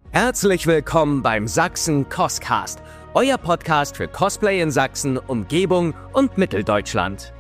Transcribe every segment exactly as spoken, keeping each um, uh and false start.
Herzlich willkommen beim Sachsen Coscast, euer Podcast für Cosplay in Sachsen, Umgebung und Mitteldeutschland.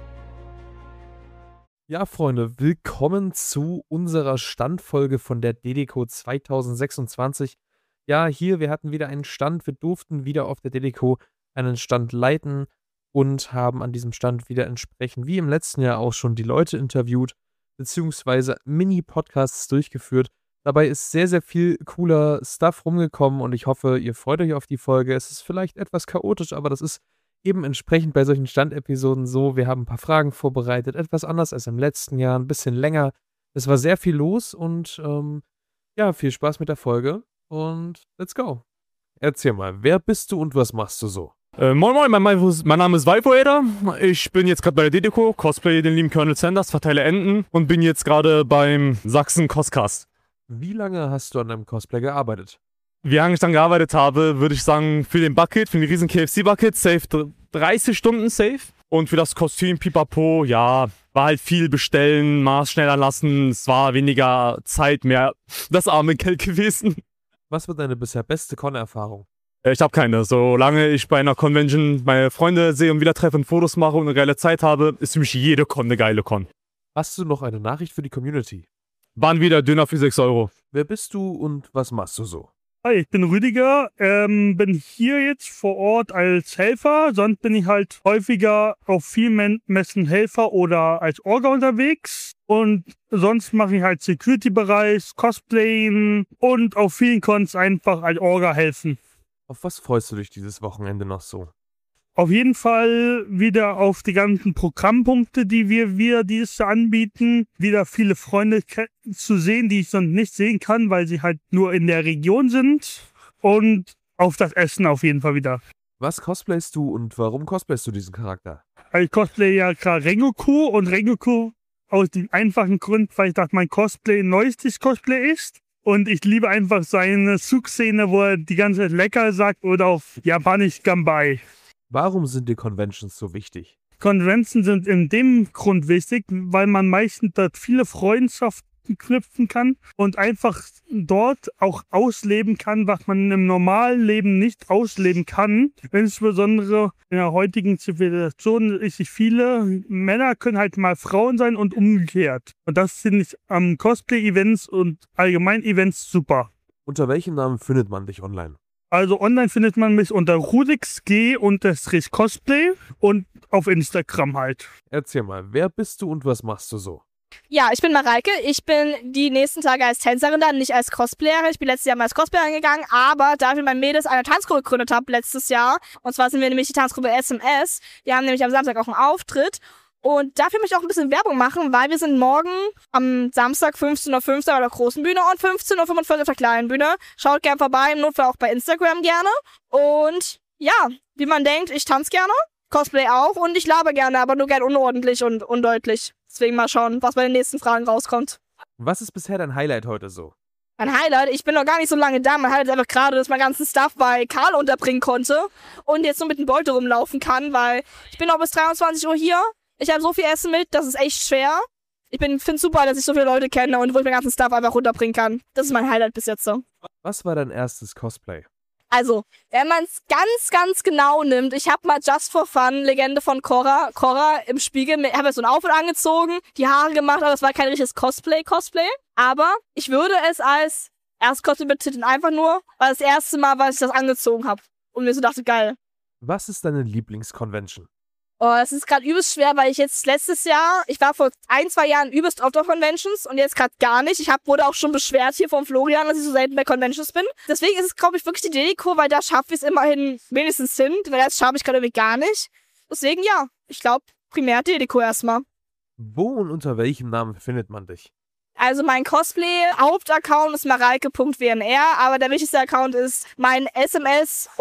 Ja, Freunde, willkommen zu unserer Standfolge von der DeDeCo zwanzig sechsundzwanzig. Ja, hier, wir hatten wieder einen Stand, wir durften wieder auf der DeDeCo einen Stand leiten und haben an diesem Stand wieder entsprechend, wie im letzten Jahr auch schon, die Leute interviewt, beziehungsweise Mini-Podcasts durchgeführt. Dabei ist sehr, sehr viel cooler Stuff rumgekommen und ich hoffe, ihr freut euch auf die Folge. Es ist vielleicht etwas chaotisch, aber das ist eben entsprechend bei solchen Standepisoden so. Wir haben ein paar Fragen vorbereitet, etwas anders als im letzten Jahr, ein bisschen länger. Es war sehr viel los und ähm, ja, viel Spaß mit der Folge und let's go. Erzähl mal, wer bist du und was machst du so? Äh, moin moin, mein, mein Name ist Vipoeder. Ich bin jetzt gerade bei der DeDeCo, cosplay den lieben Colonel Sanders, verteile Enten und bin jetzt gerade beim Sachsen Coscast. Wie lange hast du an deinem Cosplay gearbeitet? Wie lange ich dann gearbeitet habe, würde ich sagen, für den Bucket, für den riesen K F C-Bucket, safe dreißig Stunden safe. Und für das Kostüm, Pipapo, ja, war halt viel bestellen, Maß schneller lassen. Es war weniger Zeit, mehr das arme Geld gewesen. Was war deine bisher beste Con-Erfahrung? Ich habe keine. Solange ich bei einer Convention meine Freunde sehe und wieder treffe und Fotos mache und eine geile Zeit habe, ist für mich jede Con eine geile Con. Hast du noch eine Nachricht für die Community? Waren wieder Döner für sechs Euro. Wer bist du und was machst du so? Hi, ich bin Rüdiger, ähm, bin hier jetzt vor Ort als Helfer. Sonst bin ich halt häufiger auf vielen Messen Helfer oder als Orga unterwegs. Und sonst mache ich halt Security-Bereich, Cosplayen und auf vielen Cons einfach als Orga helfen. Auf was freust du dich dieses Wochenende noch so? Auf jeden Fall wieder auf die ganzen Programmpunkte, die wir, wir dieses Jahr anbieten. Wieder viele Freunde zu sehen, die ich sonst nicht sehen kann, weil sie halt nur in der Region sind. Und auf das Essen auf jeden Fall wieder. Was cosplayst du und warum cosplayst du diesen Charakter? Also ich cosplay ja gerade Rengoku und Rengoku aus dem einfachen Grund, weil ich dachte, mein Cosplay ein neuestes Cosplay ist. Und ich liebe einfach seine Zugszene, wo er die ganze Zeit lecker sagt oder auf Japanisch Ganbai. Warum sind die Conventions so wichtig? Conventions sind in dem Grund wichtig, weil man meistens dort viele Freundschaften knüpfen kann und einfach dort auch ausleben kann, was man im normalen Leben nicht ausleben kann. Insbesondere in der heutigen Zivilisation ist es viele Männer können halt mal Frauen sein und umgekehrt. Und das finde ich am Cosplay-Events und allgemein Events super. Unter welchem Namen findet man dich online? Also online findet man mich unter rudixg unterstrich cosplay und auf Instagram halt. Erzähl mal, wer bist du und was machst du so? Ja, ich bin Mareike. Ich bin die nächsten Tage als Tänzerin da, nicht als Cosplayerin. Ich bin letztes Jahr mal als Cosplayerin gegangen, aber da wir mit meinen Mädels eine Tanzgruppe gegründet haben letztes Jahr, und zwar sind wir nämlich die Tanzgruppe S M S, die haben nämlich am Samstag auch einen Auftritt. Und dafür möchte ich auch ein bisschen Werbung machen, weil wir sind morgen am Samstag fünfzehn Uhr fünfzehn bei der großen Bühne und fünfzehn Uhr fünfundvierzig auf der kleinen Bühne. Schaut gern vorbei, im Notfall auch bei Instagram gerne. Und ja, wie man denkt, ich tanze gerne, Cosplay auch und ich laber gerne, aber nur gern unordentlich und undeutlich. Deswegen mal schauen, was bei den nächsten Fragen rauskommt. Was ist bisher dein Highlight heute so? Mein Highlight, ich bin noch gar nicht so lange da. Mein Highlight ist einfach gerade, dass ich meinen ganzen Stuff bei Karl unterbringen konnte und jetzt nur mit dem Beutel rumlaufen kann, weil ich bin noch bis dreiundzwanzig Uhr hier. Ich habe so viel Essen mit, das ist echt schwer. Ich finde es super, dass ich so viele Leute kenne und wo ich meinen ganzen Stuff einfach runterbringen kann. Das ist mein Highlight bis jetzt so. Was war dein erstes Cosplay? Also, wenn man es ganz, ganz genau nimmt, ich habe mal Just for Fun Legende von Korra, Korra im Spiegel, ich habe mir so ein Outfit angezogen, die Haare gemacht, aber es war kein richtiges Cosplay-Cosplay. Aber ich würde es als erstes Cosplay betiteln, einfach nur, weil das erste Mal, weil ich das angezogen habe. Und mir so dachte, geil. Was ist deine Lieblingsconvention? Oh, es ist gerade übelst schwer, weil ich jetzt letztes Jahr, ich war vor ein, zwei Jahren übelst oft auf Conventions und jetzt gerade gar nicht. Ich hab, wurde auch schon beschwert hier vom Florian, dass ich so selten bei Conventions bin. Deswegen ist es, glaube ich, wirklich die DeDeCo, weil da schaffe ich es immerhin wenigstens hin, weil das schaffe ich gerade irgendwie gar nicht. Deswegen ja, ich glaube primär DeDeCo erstmal. Wo und unter welchem Namen findet man dich? Also mein Cosplay-Hauptaccount ist mareike punkt w n r, aber der wichtigste Account ist mein S M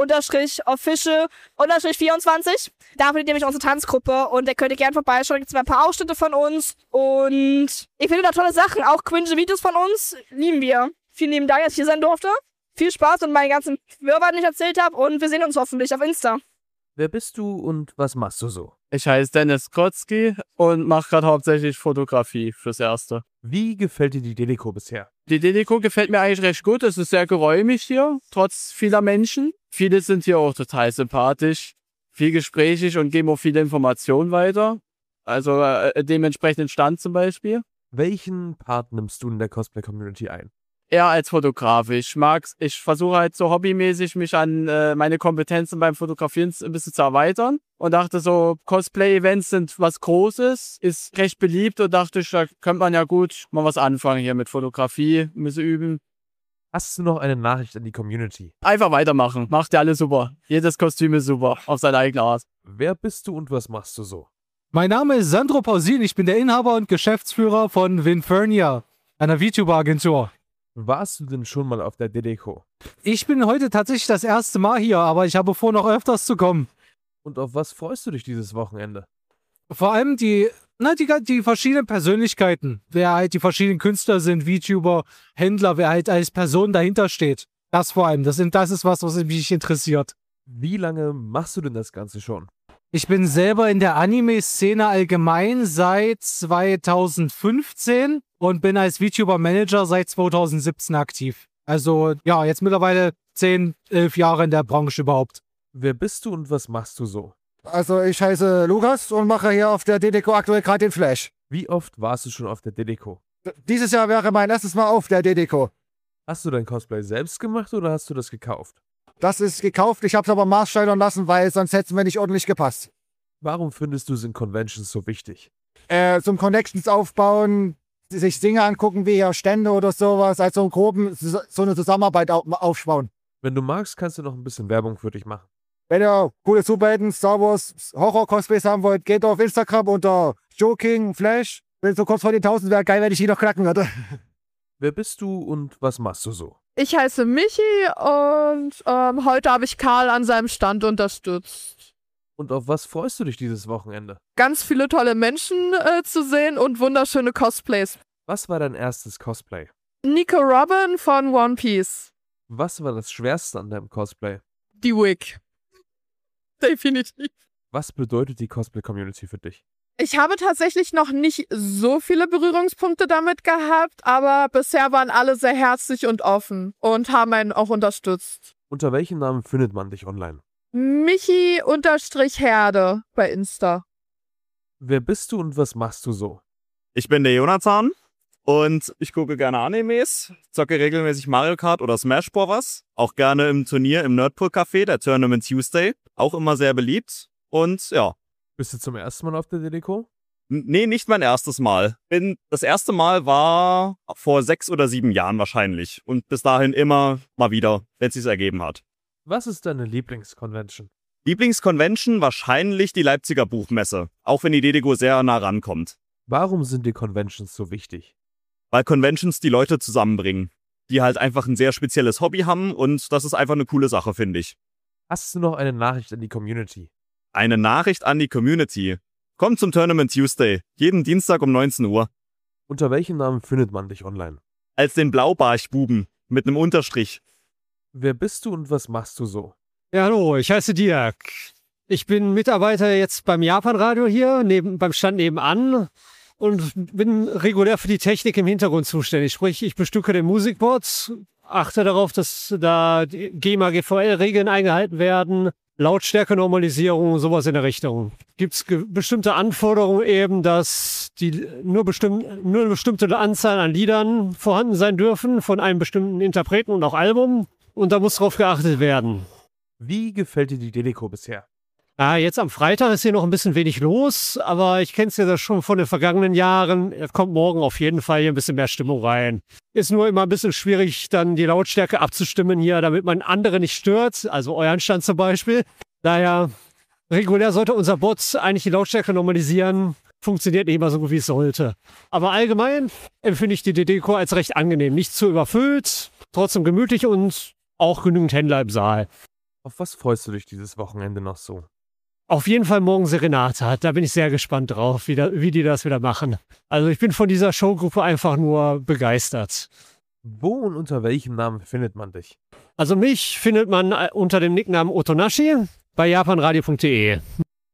S-official vierundzwanzig. Da findet ihr nämlich unsere Tanzgruppe und da könnt ihr gerne vorbeischauen. Da gibt es mal ein paar Ausschnitte von uns und ich finde da tolle Sachen, auch cringe Videos von uns, lieben wir. Vielen lieben Dank, dass ich hier sein durfte. Viel Spaß und meinen ganzen Wirrwarr, den ich erzählt habe und wir sehen uns hoffentlich auf Insta. Wer bist du und was machst du so? Ich heiße Dennis Krotzki und mache gerade hauptsächlich Fotografie fürs Erste. Wie gefällt dir die Deleco bisher? Die Deleco gefällt mir eigentlich recht gut. Es ist sehr geräumig hier, trotz vieler Menschen. Viele sind hier auch total sympathisch, viel gesprächig und geben auch viele Informationen weiter. Also äh, dementsprechend Stand zum Beispiel. Welchen Part nimmst du in der Cosplay-Community ein? Eher als Fotograf. Ich mag's, ich versuche halt so hobbymäßig mich an äh, meine Kompetenzen beim Fotografieren ein bisschen zu erweitern und dachte so, Cosplay-Events sind was Großes, ist recht beliebt und dachte ich, da könnte man ja gut mal was anfangen hier mit Fotografie, ein bisschen üben. Hast du noch eine Nachricht an die Community? Einfach weitermachen, macht ja alles super. Jedes Kostüm ist super, auf seine eigene Art. Wer bist du und was machst du so? Mein Name ist Sandro Pausin, ich bin der Inhaber und Geschäftsführer von Vinfernia, einer VTuber-Agentur. Warst du denn schon mal auf der Deleco? Ich bin heute tatsächlich das erste Mal hier, aber ich habe vor, noch öfters zu kommen. Und auf was freust du dich dieses Wochenende? Vor allem die, na, die, die verschiedenen Persönlichkeiten, wer halt die verschiedenen Künstler sind, VTuber, Händler, wer halt als Person dahinter steht. Das vor allem, das, sind, das ist was, was mich interessiert. Wie lange machst du denn das Ganze schon? Ich bin selber in der Anime-Szene allgemein seit zweitausendfünfzehn und bin als VTuber-Manager seit zweitausendsiebzehn aktiv. Also ja, jetzt mittlerweile zehn, elf Jahre in der Branche überhaupt. Wer bist du und was machst du so? Also ich heiße Lukas und mache hier auf der Deleco aktuell gerade den Flash. Wie oft warst du schon auf der Deleco? Dieses Jahr wäre mein erstes Mal auf der Deleco. Hast du dein Cosplay selbst gemacht oder hast du das gekauft? Das ist gekauft, ich habe es aber maßschneidern lassen, weil sonst hätte es mir nicht ordentlich gepasst. Warum findest du es in Conventions so wichtig? Äh, zum Connections aufbauen, sich Dinge angucken wie hier Stände oder sowas, also im Groben so eine Zusammenarbeit aufbauen. Wenn du magst, kannst du noch ein bisschen Werbung für dich machen. Wenn ihr coole Superhelden, Star Wars, Horror-Cosplays haben wollt, geht auf Instagram unter Joking Flash. Wenn so kurz vor den tausend wäre, geil, wenn ich die noch knacken würde. Wer bist du und was machst du so? Ich heiße Michi und ähm, heute habe ich Karl an seinem Stand unterstützt. Und auf was freust du dich dieses Wochenende? Ganz viele tolle Menschen äh, zu sehen und wunderschöne Cosplays. Was war dein erstes Cosplay? Nico Robin von One Piece. Was war das Schwerste an deinem Cosplay? Die Wig. Definitiv. Was bedeutet die Cosplay-Community für dich? Ich habe tatsächlich noch nicht so viele Berührungspunkte damit gehabt, aber bisher waren alle sehr herzlich und offen und haben einen auch unterstützt. Unter welchem Namen findet man dich online? Michi-Herde bei Insta. Wer bist du und was machst du so? Ich bin der Jonathan und ich gucke gerne Animes, zocke regelmäßig Mario Kart oder Smash Bros. Auch gerne im Turnier im Nerdpool Café, der Tournament Tuesday. Auch immer sehr beliebt und ja. Bist du zum ersten Mal auf der Deleco? N- Nee, nicht mein erstes Mal. Bin, das erste Mal war vor sechs oder sieben Jahren wahrscheinlich. Und bis dahin immer mal wieder, wenn es sich ergeben hat. Was ist deine Lieblingsconvention? Lieblingsconvention wahrscheinlich die Leipziger Buchmesse. Auch wenn die Deleco sehr nah rankommt. Warum sind die Conventions so wichtig? Weil Conventions die Leute zusammenbringen. Die halt einfach ein sehr spezielles Hobby haben und das ist einfach eine coole Sache, finde ich. Hast du noch eine Nachricht an die Community? Eine Nachricht an die Community. Kommt zum Tournament Tuesday, jeden Dienstag um neunzehn Uhr. Unter welchem Namen findet man dich online? Als den Blaubarchbuben mit einem Unterstrich. Wer bist du und was machst du so? Ja, hallo, ich heiße Dirk. Ich bin Mitarbeiter jetzt beim Japan-Radio hier, neben, beim Stand nebenan und bin regulär für die Technik im Hintergrund zuständig. Sprich, ich bestücke den Musikboard, achte darauf, dass da die GEMA G V L-Regeln eingehalten werden, Lautstärke-Normalisierung, sowas in der Richtung. Gibt es bestimmte Anforderungen eben, dass die nur, bestimm nur eine bestimmte Anzahl an Liedern vorhanden sein dürfen von einem bestimmten Interpreten und auch Album. Und da muss drauf geachtet werden. Wie gefällt dir die Deleco bisher? Ah, jetzt am Freitag ist hier noch ein bisschen wenig los, aber ich kenne es ja das schon von den vergangenen Jahren. Es kommt morgen auf jeden Fall hier ein bisschen mehr Stimmung rein. Ist nur immer ein bisschen schwierig, dann die Lautstärke abzustimmen hier, damit man andere nicht stört, also euren Stand zum Beispiel. Daher, regulär sollte unser Bot eigentlich die Lautstärke normalisieren. Funktioniert nicht immer so gut, wie es sollte. Aber allgemein empfinde ich die Deleco als recht angenehm. Nicht zu überfüllt, trotzdem gemütlich und auch genügend Händler im Saal. Auf was freust du dich dieses Wochenende noch so? Auf jeden Fall morgen Serenata. Da bin ich sehr gespannt drauf, wie, da, wie die das wieder machen. Also ich bin von dieser Showgruppe einfach nur begeistert. Wo und unter welchem Namen findet man dich? Also mich findet man unter dem Nicknamen Otonashi bei japanradio punkt de.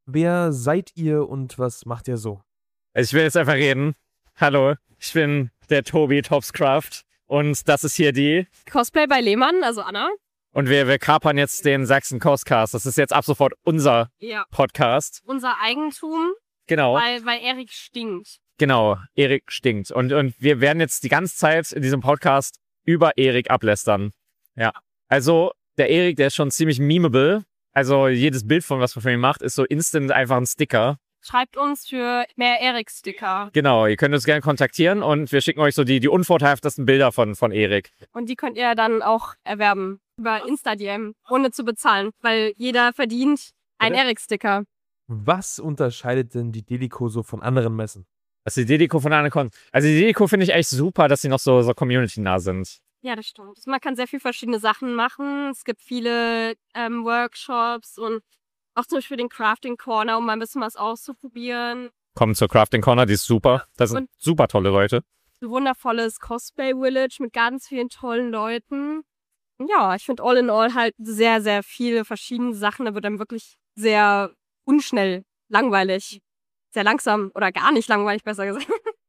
Wer seid ihr und was macht ihr so? Ich will jetzt einfach reden. Hallo, ich bin der Tobi Topscraft und das ist hier die. Cosplay bei Lehmann, also Anna. Und wir, wir kapern jetzt den Sachsen Coscast. Das ist jetzt ab sofort unser Ja. Podcast. Unser Eigentum, Genau, weil, weil Erik stinkt. genau. Erik stinkt. Und, und wir werden jetzt die ganze Zeit in diesem Podcast über Erik ablästern. Ja. Also, der Erik, der ist schon ziemlich memeable. Also, jedes Bild von was man von ihm macht, ist so instant einfach ein Sticker. Schreibt uns für mehr Erik-Sticker. Genau, ihr könnt uns gerne kontaktieren und wir schicken euch so die, die unvorteilhaftesten Bilder von, von Erik. Und die könnt ihr dann auch erwerben über Insta-D M, ohne zu bezahlen, weil jeder verdient einen Erik-Sticker. Was unterscheidet denn die Delico so von anderen Messen? Also die Delico von einer Kon. Also die Delico finde ich echt super, dass sie noch so, so community-nah sind. Ja, das stimmt. Man kann sehr viele verschiedene Sachen machen. Es gibt viele ähm, Workshops und auch zum Beispiel den Crafting Corner, um mal ein bisschen was auszuprobieren. Kommen zur Crafting Corner, die ist super. Das sind Und- super tolle Leute. Ein wundervolles Cosplay Village mit ganz vielen tollen Leuten. Ja, ich finde all in all halt sehr, sehr viele verschiedene Sachen. Da wird dann wirklich sehr unschnell, langweilig, sehr langsam oder gar nicht langweilig, besser gesagt.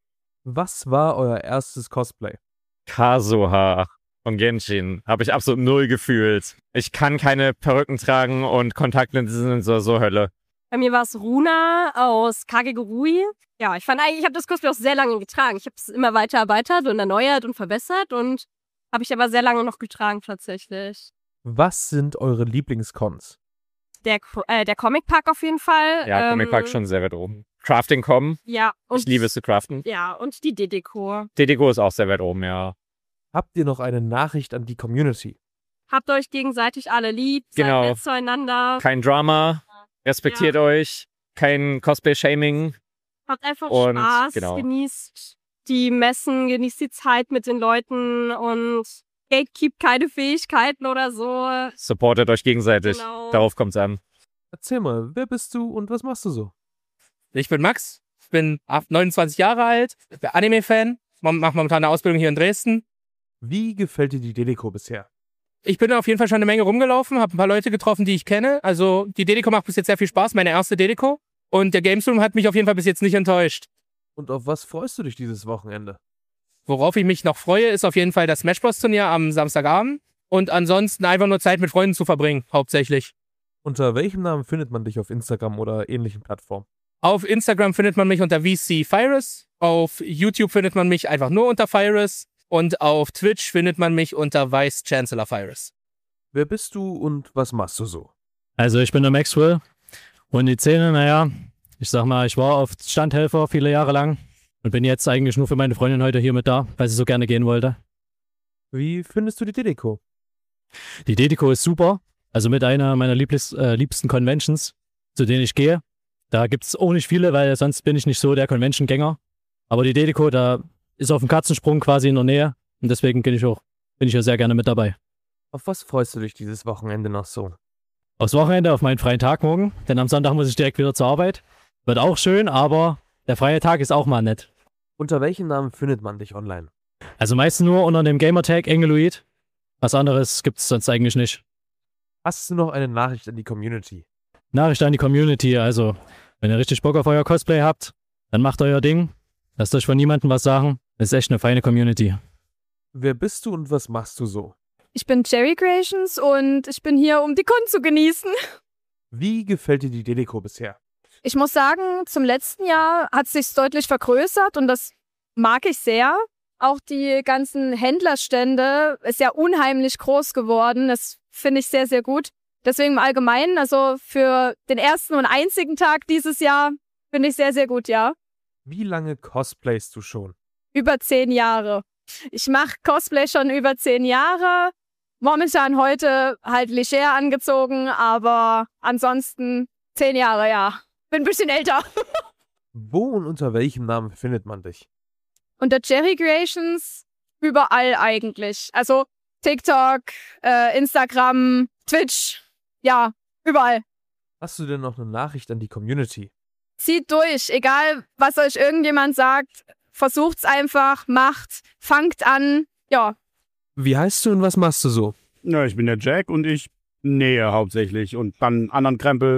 Was war euer erstes Cosplay? Kazuha und Genshin habe ich absolut null gefühlt. Ich kann keine Perücken tragen und Kontaktlinsen sind so, so Hölle. Bei mir war es Runa aus Kagegurui. Ja, ich fand eigentlich, ich habe das Cosplay auch sehr lange getragen. Ich habe es immer weiter erweitert und erneuert und verbessert und habe ich aber sehr lange noch getragen tatsächlich. Was sind eure Lieblingscons? Der, Co- äh, der Comic Park auf jeden Fall. Ja, Comic Park Ähm, schon sehr weit oben. Crafting kommen. Ja, und Ich liebe es zu craften. Ja, und die Dedeco. Delico ist auch sehr weit oben, ja. Habt ihr noch eine Nachricht an die Community? Habt euch gegenseitig alle lieb, Genau. seid nett zueinander. Kein Drama, respektiert euch, kein Cosplay-Shaming. Habt einfach Und, Spaß, genau. genießt die Messen, genießt die Zeit mit den Leuten und gatekeep keine Fähigkeiten oder so. Supportet euch gegenseitig. Genau. Darauf kommt es an. Erzähl mal, wer bist du und was machst du so? Ich bin Max, ich bin neunundzwanzig Jahre alt, bin Anime-Fan, mache momentan eine Ausbildung hier in Dresden. Wie gefällt dir die Delico bisher? Ich bin auf jeden Fall schon eine Menge rumgelaufen, habe ein paar Leute getroffen, die ich kenne. Also die Delico macht bis jetzt sehr viel Spaß, meine erste Delico. Und der Games Room hat mich auf jeden Fall bis jetzt nicht enttäuscht. Und auf was freust du dich dieses Wochenende? Worauf ich mich noch freue, ist auf jeden Fall das Smash Bros. Turnier am Samstagabend. Und ansonsten einfach nur Zeit mit Freunden zu verbringen, hauptsächlich. Unter welchem Namen findet man dich auf Instagram oder ähnlichen Plattformen? Auf Instagram findet man mich unter V C Virus. Auf YouTube findet man mich einfach nur unter Virus. Und auf Twitch findet man mich unter Vice Chancellor Virus. Wer bist du und was machst du so? Also ich bin der Maxwell und die Szene, naja, ich sag mal, ich war oft Standhelfer viele Jahre lang und bin jetzt eigentlich nur für meine Freundin heute hier mit da, weil sie so gerne gehen wollte. Wie findest du die Delico? Die Delico ist super, also mit einer meiner Lieblings, äh, liebsten Conventions, zu denen ich gehe. Da gibt es auch nicht viele, weil sonst bin ich nicht so der Convention-Gänger. Aber die Delico, da ist auf dem Katzensprung quasi in der Nähe und deswegen bin ich auch, bin ich ja sehr gerne mit dabei. Auf was freust du dich dieses Wochenende noch so? Aufs Wochenende, auf meinen freien Tag morgen, denn am Sonntag muss ich direkt wieder zur Arbeit. Wird auch schön, aber der freie Tag ist auch mal nett. Unter welchem Namen findet man dich online? Also meistens nur unter dem Gamertag Engeloid. Was anderes gibt es sonst eigentlich nicht. Hast du noch eine Nachricht an die Community? Nachricht an die Community, also wenn ihr richtig Bock auf euer Cosplay habt, dann macht euer Ding. Lasst euch von niemandem was sagen. Das ist echt eine feine Community. Wer bist du und was machst du so? Ich bin Cherry Creations und ich bin hier, um die Con zu genießen. Wie gefällt dir die Delico bisher? Ich muss sagen, zum letzten Jahr hat es sich deutlich vergrößert und das mag ich sehr. Auch die ganzen Händlerstände ist ja unheimlich groß geworden. Das finde ich sehr, sehr gut. Deswegen im Allgemeinen, also für den ersten und einzigen Tag dieses Jahr, finde ich sehr, sehr gut, ja. Wie lange cosplayst du schon? Über zehn Jahre. Ich mache Cosplay schon über zehn Jahre. Momentan heute halt leger angezogen, aber ansonsten zehn Jahre, ja. Bin ein bisschen älter. Wo und unter welchem Namen findet man dich? Unter Cherry Creations überall eigentlich. Also TikTok, äh, Instagram, Twitch, ja, überall. Hast du denn noch eine Nachricht an die Community? Zieht durch, egal was euch irgendjemand sagt, versucht's einfach, macht, fangt an, ja. Wie heißt du und was machst du so? Ja, ich bin der Jack und ich nähe hauptsächlich und dann anderen Krempel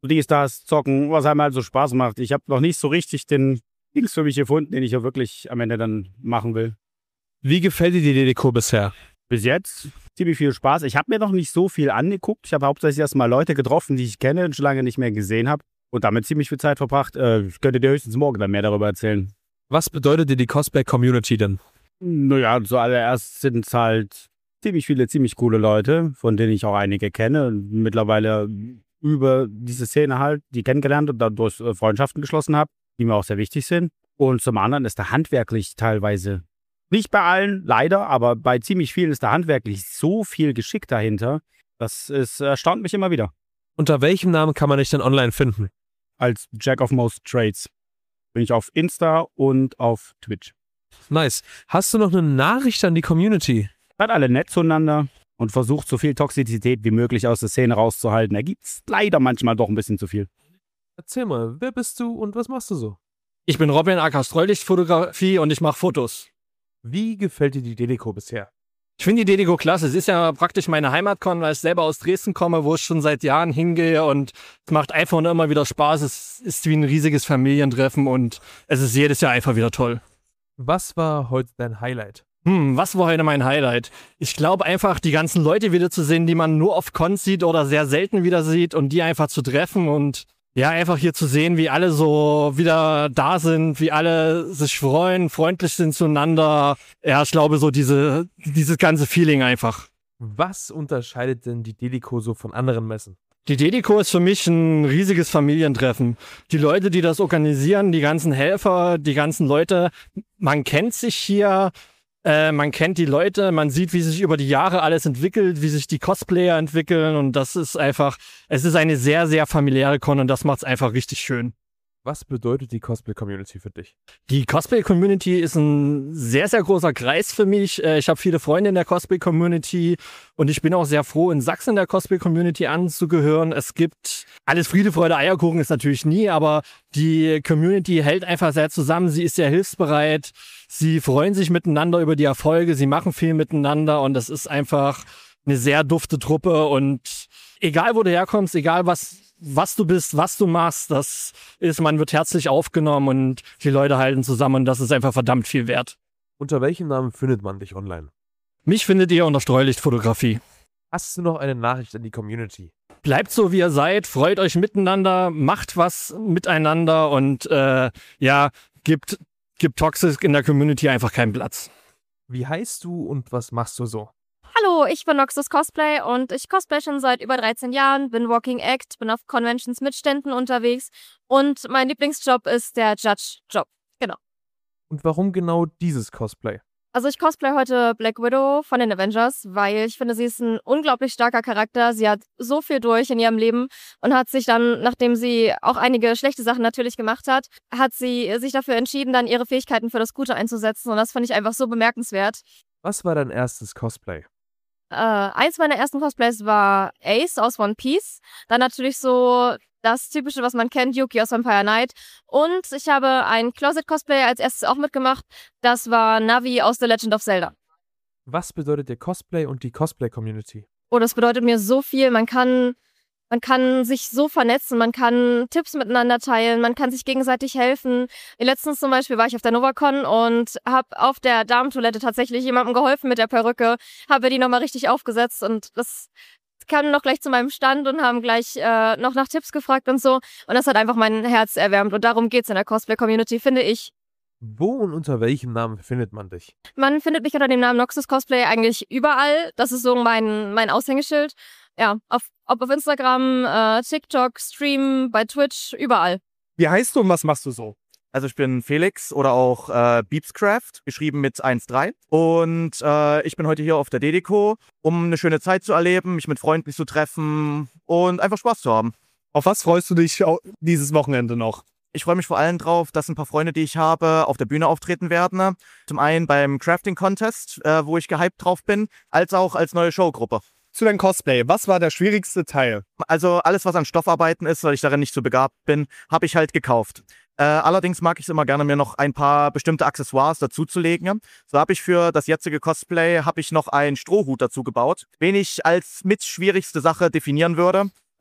dies, das, zocken, was einem halt so Spaß macht. Ich habe noch nicht so richtig den Dings für mich gefunden, den ich ja wirklich am Ende dann machen will. Wie gefällt dir die D D C bisher? Bis jetzt ziemlich viel Spaß. Ich habe mir noch nicht so viel angeguckt. Ich habe hauptsächlich erstmal Leute getroffen, die ich kenne und schon lange nicht mehr gesehen habe. Und damit ziemlich viel Zeit verbracht. Äh, ich könnte dir höchstens morgen dann mehr darüber erzählen. Was bedeutet dir die Cosplay-Community denn? Naja, zuallererst sind es halt ziemlich viele, ziemlich coole Leute, von denen ich auch einige kenne. Und mittlerweile über diese Szene halt, die kennengelernt und dadurch Freundschaften geschlossen habe, die mir auch sehr wichtig sind. Und zum anderen ist da handwerklich teilweise, nicht bei allen, leider, aber bei ziemlich vielen ist da handwerklich so viel Geschick dahinter. Das ist, erstaunt mich immer wieder. Unter welchem Namen kann man dich denn online finden? Als Jack of Most Trades. Bin ich auf Insta und auf Twitch. Nice. Hast du noch eine Nachricht an die Community? Seid alle nett zueinander und versucht so viel Toxizität wie möglich aus der Szene rauszuhalten. Da gibt's leider manchmal doch ein bisschen zu viel. Erzähl mal, wer bist du und was machst du so? Ich bin Robin, aka Streulichtfotografie und ich mache Fotos. Wie gefällt dir die D D C bisher? Ich finde die D D C klasse. Es ist ja praktisch meine Heimatcon, weil ich selber aus Dresden komme, wo ich schon seit Jahren hingehe und es macht einfach nur immer wieder Spaß. Es ist wie ein riesiges Familientreffen und es ist jedes Jahr einfach wieder toll. Was war heute dein Highlight? Hm, was war heute mein Highlight? Ich glaube einfach, die ganzen Leute wiederzusehen, die man nur auf Cons sieht oder sehr selten wieder sieht und die einfach zu treffen und ja, einfach hier zu sehen, wie alle so wieder da sind, wie alle sich freuen, freundlich sind zueinander. Ja, ich glaube so diese, dieses ganze Feeling einfach. Was unterscheidet denn die D D C so von anderen Messen? Die D D C ist für mich ein riesiges Familientreffen. Die Leute, die das organisieren, die ganzen Helfer, die ganzen Leute, man kennt sich hier. Äh, man kennt die Leute, man sieht, wie sich über die Jahre alles entwickelt, wie sich die Cosplayer entwickeln und das ist einfach, es ist eine sehr, sehr familiäre Con und das macht es einfach richtig schön. Was bedeutet die Cosplay-Community für dich? Die Cosplay-Community ist ein sehr, sehr großer Kreis für mich. Ich habe viele Freunde in der Cosplay-Community und ich bin auch sehr froh, in Sachsen in der Cosplay-Community anzugehören. Es gibt alles Friede, Freude, Eierkuchen ist natürlich nie, aber die Community hält einfach sehr zusammen. Sie ist sehr hilfsbereit. Sie freuen sich miteinander über die Erfolge. Sie machen viel miteinander und das ist einfach eine sehr dufte Truppe und egal, wo du herkommst, egal was was du bist, was du machst, das ist, man wird herzlich aufgenommen und die Leute halten zusammen und das ist einfach verdammt viel wert. Unter welchem Namen findet man dich online? Mich findet ihr unter Streulichtfotografie. Hast du noch eine Nachricht an die Community? Bleibt so, wie ihr seid, freut euch miteinander, macht was miteinander und äh, ja, gibt, gibt Toxic in der Community einfach keinen Platz. Wie heißt du und was machst du so? Hallo, ich bin Noxus Cosplay und ich cosplay schon seit über dreizehn Jahren, bin Walking Act, bin auf Conventions mit Ständen unterwegs und mein Lieblingsjob ist der Judge-Job. Genau. Und warum genau dieses Cosplay? Also ich cosplay heute Black Widow von den Avengers, weil ich finde, sie ist ein unglaublich starker Charakter. Sie hat so viel durch in ihrem Leben und hat sich dann, nachdem sie auch einige schlechte Sachen natürlich gemacht hat, hat sie sich dafür entschieden, dann ihre Fähigkeiten für das Gute einzusetzen und das fand ich einfach so bemerkenswert. Was war dein erstes Cosplay? Äh, eins meiner ersten Cosplays war Ace aus One Piece. Dann natürlich so das Typische, was man kennt, Yuki aus Vampire Knight. Und ich habe ein Closet-Cosplay als erstes auch mitgemacht. Das war Navi aus The Legend of Zelda. Was bedeutet dir Cosplay und die Cosplay-Community? Oh, das bedeutet mir so viel. Man kann, man kann sich so vernetzen, man kann Tipps miteinander teilen, man kann sich gegenseitig helfen. Letztens zum Beispiel war ich auf der NovaCon und habe auf der Damentoilette tatsächlich jemandem geholfen mit der Perücke, habe die nochmal richtig aufgesetzt und das kamen noch gleich zu meinem Stand und haben gleich äh, noch nach Tipps gefragt und so. Und das hat einfach mein Herz erwärmt und darum geht's in der Cosplay-Community, finde ich. Wo und unter welchem Namen findet man dich? Man findet mich unter dem Namen Noxus Cosplay eigentlich überall. Das ist so mein, mein Aushängeschild. Ja, auf, ob auf Instagram, äh, TikTok, Stream, bei Twitch, überall. Wie heißt du und was machst du so? Also ich bin Felix oder auch äh, Beepscraft, geschrieben mit eins drei. Und äh, ich bin heute hier auf der D D C, um eine schöne Zeit zu erleben, mich mit Freunden zu treffen und einfach Spaß zu haben. Auf was freust du dich dieses Wochenende noch? Ich freue mich vor allem drauf, dass ein paar Freunde, die ich habe, auf der Bühne auftreten werden. Zum einen beim Crafting Contest, äh, wo ich gehypt drauf bin, als auch als neue Showgruppe. Zu deinem Cosplay, was war der schwierigste Teil? Also alles, was an Stoffarbeiten ist, weil ich darin nicht so begabt bin, habe ich halt gekauft. Äh, allerdings mag ich es immer gerne, mir noch ein paar bestimmte Accessoires dazuzulegen. So habe ich für das jetzige Cosplay habe ich noch einen Strohhut dazu gebaut, den ich als mit schwierigste Sache definieren würde.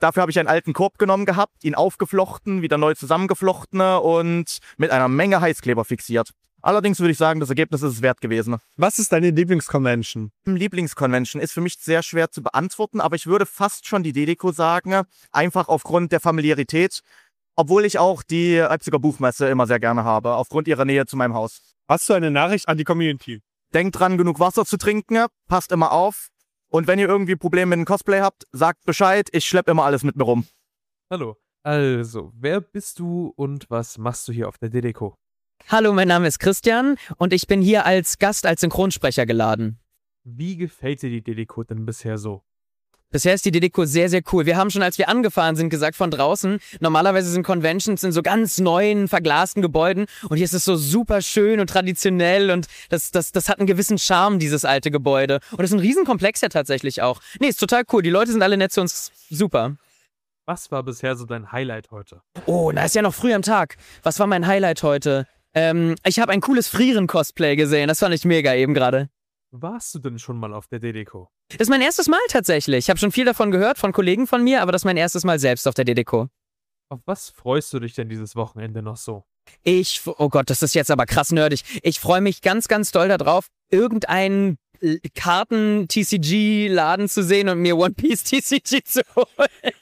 Dafür habe ich einen alten Korb genommen gehabt, ihn aufgeflochten, wieder neu zusammengeflochten und mit einer Menge Heißkleber fixiert. Allerdings würde ich sagen, das Ergebnis ist es wert gewesen. Was ist deine Lieblingsconvention? Lieblingsconvention ist für mich sehr schwer zu beantworten, aber ich würde fast schon die DEDECO sagen, einfach aufgrund der Familiarität, obwohl ich auch die Leipziger Buchmesse immer sehr gerne habe, aufgrund ihrer Nähe zu meinem Haus. Hast du eine Nachricht an die Community? Denkt dran, genug Wasser zu trinken, passt immer auf und wenn ihr irgendwie Probleme mit dem Cosplay habt, sagt Bescheid, ich schleppe immer alles mit mir rum. Hallo, also, wer bist du und was machst du hier auf der DEDECO? Hallo, mein Name ist Christian und ich bin hier als Gast, als Synchronsprecher geladen. Wie gefällt dir die DEDECO denn bisher so? Bisher ist die DEDECO sehr, sehr cool. Wir haben schon, als wir angefahren sind, gesagt von draußen, normalerweise sind Conventions in so ganz neuen, verglasten Gebäuden und hier ist es so super schön und traditionell und das, das, das hat einen gewissen Charme, dieses alte Gebäude. Und es ist ein Riesenkomplex ja tatsächlich auch. Nee, ist total cool. Die Leute sind alle nett zu uns. Super. Was war bisher so dein Highlight heute? Oh, na, ist ja noch früh am Tag. Was war mein Highlight heute? Ähm, ich habe ein cooles Frieren-Cosplay gesehen. Das fand ich mega eben gerade. Warst du denn schon mal auf der DEDECO? Das ist mein erstes Mal tatsächlich. Ich habe schon viel davon gehört, von Kollegen von mir, aber das ist mein erstes Mal selbst auf der DEDECO. Auf was freust du dich denn dieses Wochenende noch so? Ich, oh Gott, das ist jetzt aber krass nerdig. Ich freue mich ganz, ganz doll darauf, irgendeinen Karten-T C G-Laden zu sehen und mir One Piece T C G zu holen.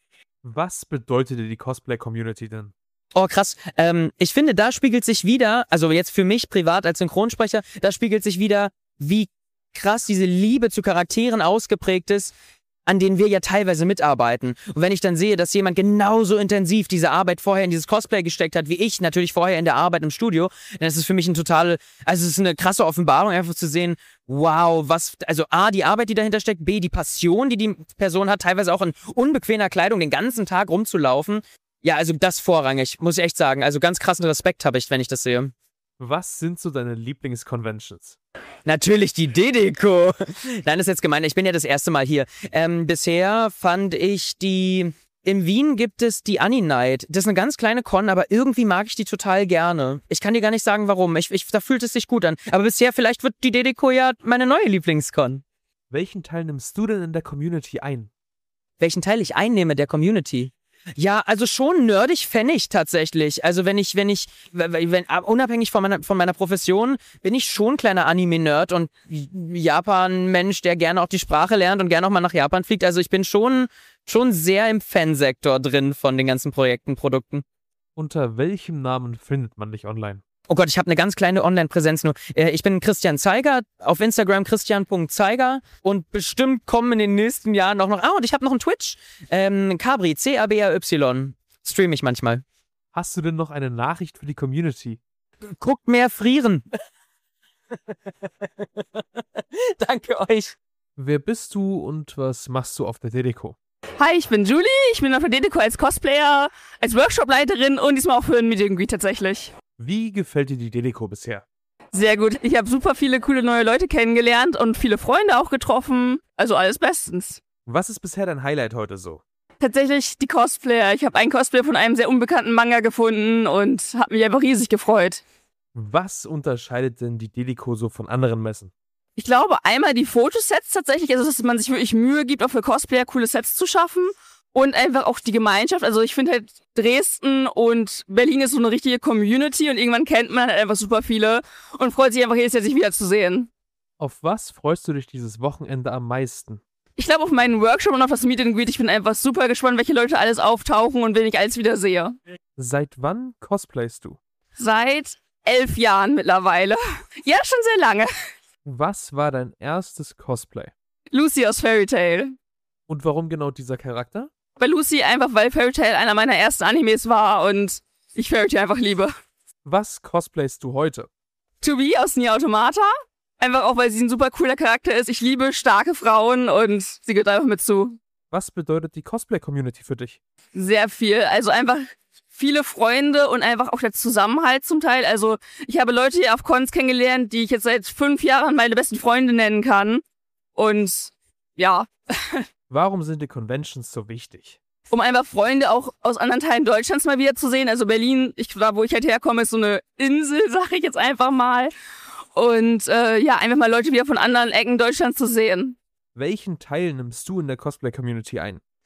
Was bedeutet dir die Cosplay-Community denn? Oh, krass. Ähm, ich finde, da spiegelt sich wieder, also jetzt für mich privat als Synchronsprecher, da spiegelt sich wieder, wie krass diese Liebe zu Charakteren ausgeprägt ist, an denen wir ja teilweise mitarbeiten. Und wenn ich dann sehe, dass jemand genauso intensiv diese Arbeit vorher in dieses Cosplay gesteckt hat, wie ich natürlich vorher in der Arbeit im Studio, dann ist es für mich ein total, also es ist eine krasse Offenbarung, einfach zu sehen, wow, was, also A, die Arbeit, die dahinter steckt, B, die Passion, die die Person hat, teilweise auch in unbequemer Kleidung den ganzen Tag rumzulaufen. Ja, also das vorrangig, muss ich echt sagen. Also ganz krassen Respekt habe ich, wenn ich das sehe. Was sind so deine Lieblingsconventions? Natürlich die DEDECO. Nein, das ist jetzt gemein. Ich bin ja das erste Mal hier. Ähm, bisher fand ich die... In Wien gibt es die Ani-Night. Das ist eine ganz kleine Con, aber irgendwie mag ich die total gerne. Ich kann dir gar nicht sagen, warum. Ich, ich, da fühlt es sich gut an. Aber bisher, vielleicht wird die DEDECO ja meine neue Lieblingscon. Welchen Teil nimmst du denn in der Community ein? Welchen Teil ich einnehme der Community? Ja, also schon nerdig Pfennig tatsächlich. Also wenn ich, wenn ich, wenn, unabhängig von meiner, von meiner Profession, bin ich schon ein kleiner Anime-Nerd und Japan-Mensch, der gerne auch die Sprache lernt und gerne auch mal nach Japan fliegt. Also ich bin schon, schon sehr im Fansektor drin von den ganzen Projekten, Produkten. Unter welchem Namen findet man dich online? Oh Gott, ich habe eine ganz kleine Online-Präsenz nur. Ich bin Christian Zeiger, auf Instagram christian punkt zeiger und bestimmt kommen in den nächsten Jahren auch noch... Ah, und ich habe noch einen Twitch. Ähm, Cabri, C A B R Y. Stream ich manchmal. Hast du denn noch eine Nachricht für die Community? Guckt mehr Frieren. Danke euch. Wer bist du und was machst du auf der DEDECO? Hi, ich bin Julie. Ich bin auf der DEDECO als Cosplayer, als Workshopleiterin und diesmal auch für ein Meet and Greet tatsächlich. Wie gefällt dir die DEDECO bisher? Sehr gut. Ich habe super viele coole neue Leute kennengelernt und viele Freunde auch getroffen. Also alles bestens. Was ist bisher dein Highlight heute so? Tatsächlich die Cosplayer. Ich habe einen Cosplayer von einem sehr unbekannten Manga gefunden und habe mich einfach riesig gefreut. Was unterscheidet denn die DEDECO so von anderen Messen? Ich glaube einmal die Fotosets tatsächlich, also dass man sich wirklich Mühe gibt, auch für Cosplayer coole Sets zu schaffen. Und einfach auch die Gemeinschaft. Also ich finde halt Dresden und Berlin ist so eine richtige Community und irgendwann kennt man halt einfach super viele und freut sich einfach jedes Jahr, sich wiederzusehen. Auf was freust du dich dieses Wochenende am meisten? Ich glaube auf meinen Workshop und auf das Meet and Greet. Ich bin einfach super gespannt, welche Leute alles auftauchen und wen ich alles wieder sehe. Seit wann cosplayst du? Seit elf Jahren mittlerweile. Ja, schon sehr lange. Was war dein erstes Cosplay? Lucy aus Fairy Tail. Und warum genau dieser Charakter? Bei Lucy einfach, weil Fairy Tail einer meiner ersten Animes war und ich Fairy Tail einfach liebe. Was cosplayst du heute? To Be aus Nier Automata. Einfach auch, weil sie ein super cooler Charakter ist. Ich liebe starke Frauen und sie gehört einfach mit zu. Was bedeutet die Cosplay-Community für dich? Sehr viel. Also einfach viele Freunde und einfach auch der Zusammenhalt zum Teil. Also ich habe Leute hier auf Cons kennengelernt, die ich jetzt seit fünf Jahren meine besten Freunde nennen kann. Und ja... Warum sind die Conventions so wichtig? Um einfach Freunde auch aus anderen Teilen Deutschlands mal wieder zu sehen. Also Berlin, ich, da wo ich halt herkomme, ist so eine Insel, sag ich jetzt einfach mal. Und äh, ja, einfach mal Leute wieder von anderen Ecken Deutschlands zu sehen. Welchen Teil nimmst du in der Cosplay-Community ein?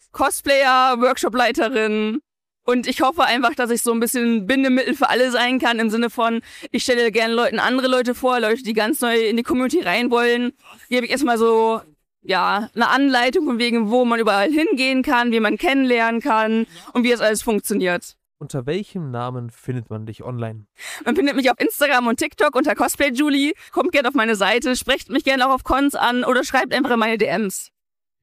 Cosplayer, Workshopleiterin. Und ich hoffe einfach, dass ich so ein bisschen Bindemittel für alle sein kann, im Sinne von, ich stelle gerne Leuten andere Leute vor, Leute, die ganz neu in die Community rein wollen. Hier habe ich erstmal so, ja, eine Anleitung von wegen, wo man überall hingehen kann, wie man kennenlernen kann und wie es alles funktioniert. Unter welchem Namen findet man dich online? Man findet mich auf Instagram und TikTok unter Cosplay Julie. Kommt gerne auf meine Seite, sprecht mich gerne auch auf Cons an oder schreibt einfach in meine D Ms.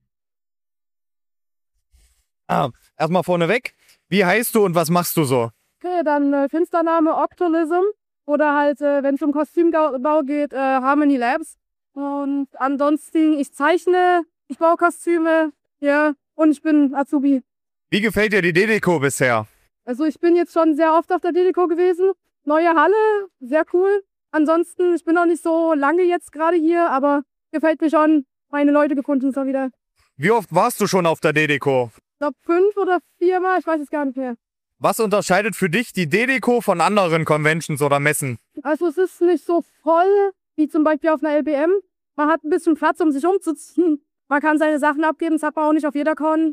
Ah, erstmal vorneweg. Wie heißt du und was machst du so? Okay, dann äh, Finstername Octolism oder halt, äh, wenn es um Kostümbau geht, äh, Harmony Labs. Und ansonsten, ich zeichne, ich baue Kostüme, ja, und ich bin Azubi. Wie gefällt dir die Dedeco bisher? Also ich bin jetzt schon sehr oft auf der Dedeco gewesen. Neue Halle, sehr cool. Ansonsten, ich bin noch nicht so lange jetzt gerade hier, aber gefällt mir schon. Meine Leute gefunden so wieder. Wie oft warst du schon auf der Dedeco? Ich glaube fünf oder viermal, ich weiß es gar nicht mehr. Was unterscheidet für dich die Dedeco von anderen Conventions oder Messen? Also es ist nicht so voll wie zum Beispiel auf einer L B M. Man hat ein bisschen Platz, um sich umzuziehen. Man kann seine Sachen abgeben, das hat man auch nicht auf jeder Con.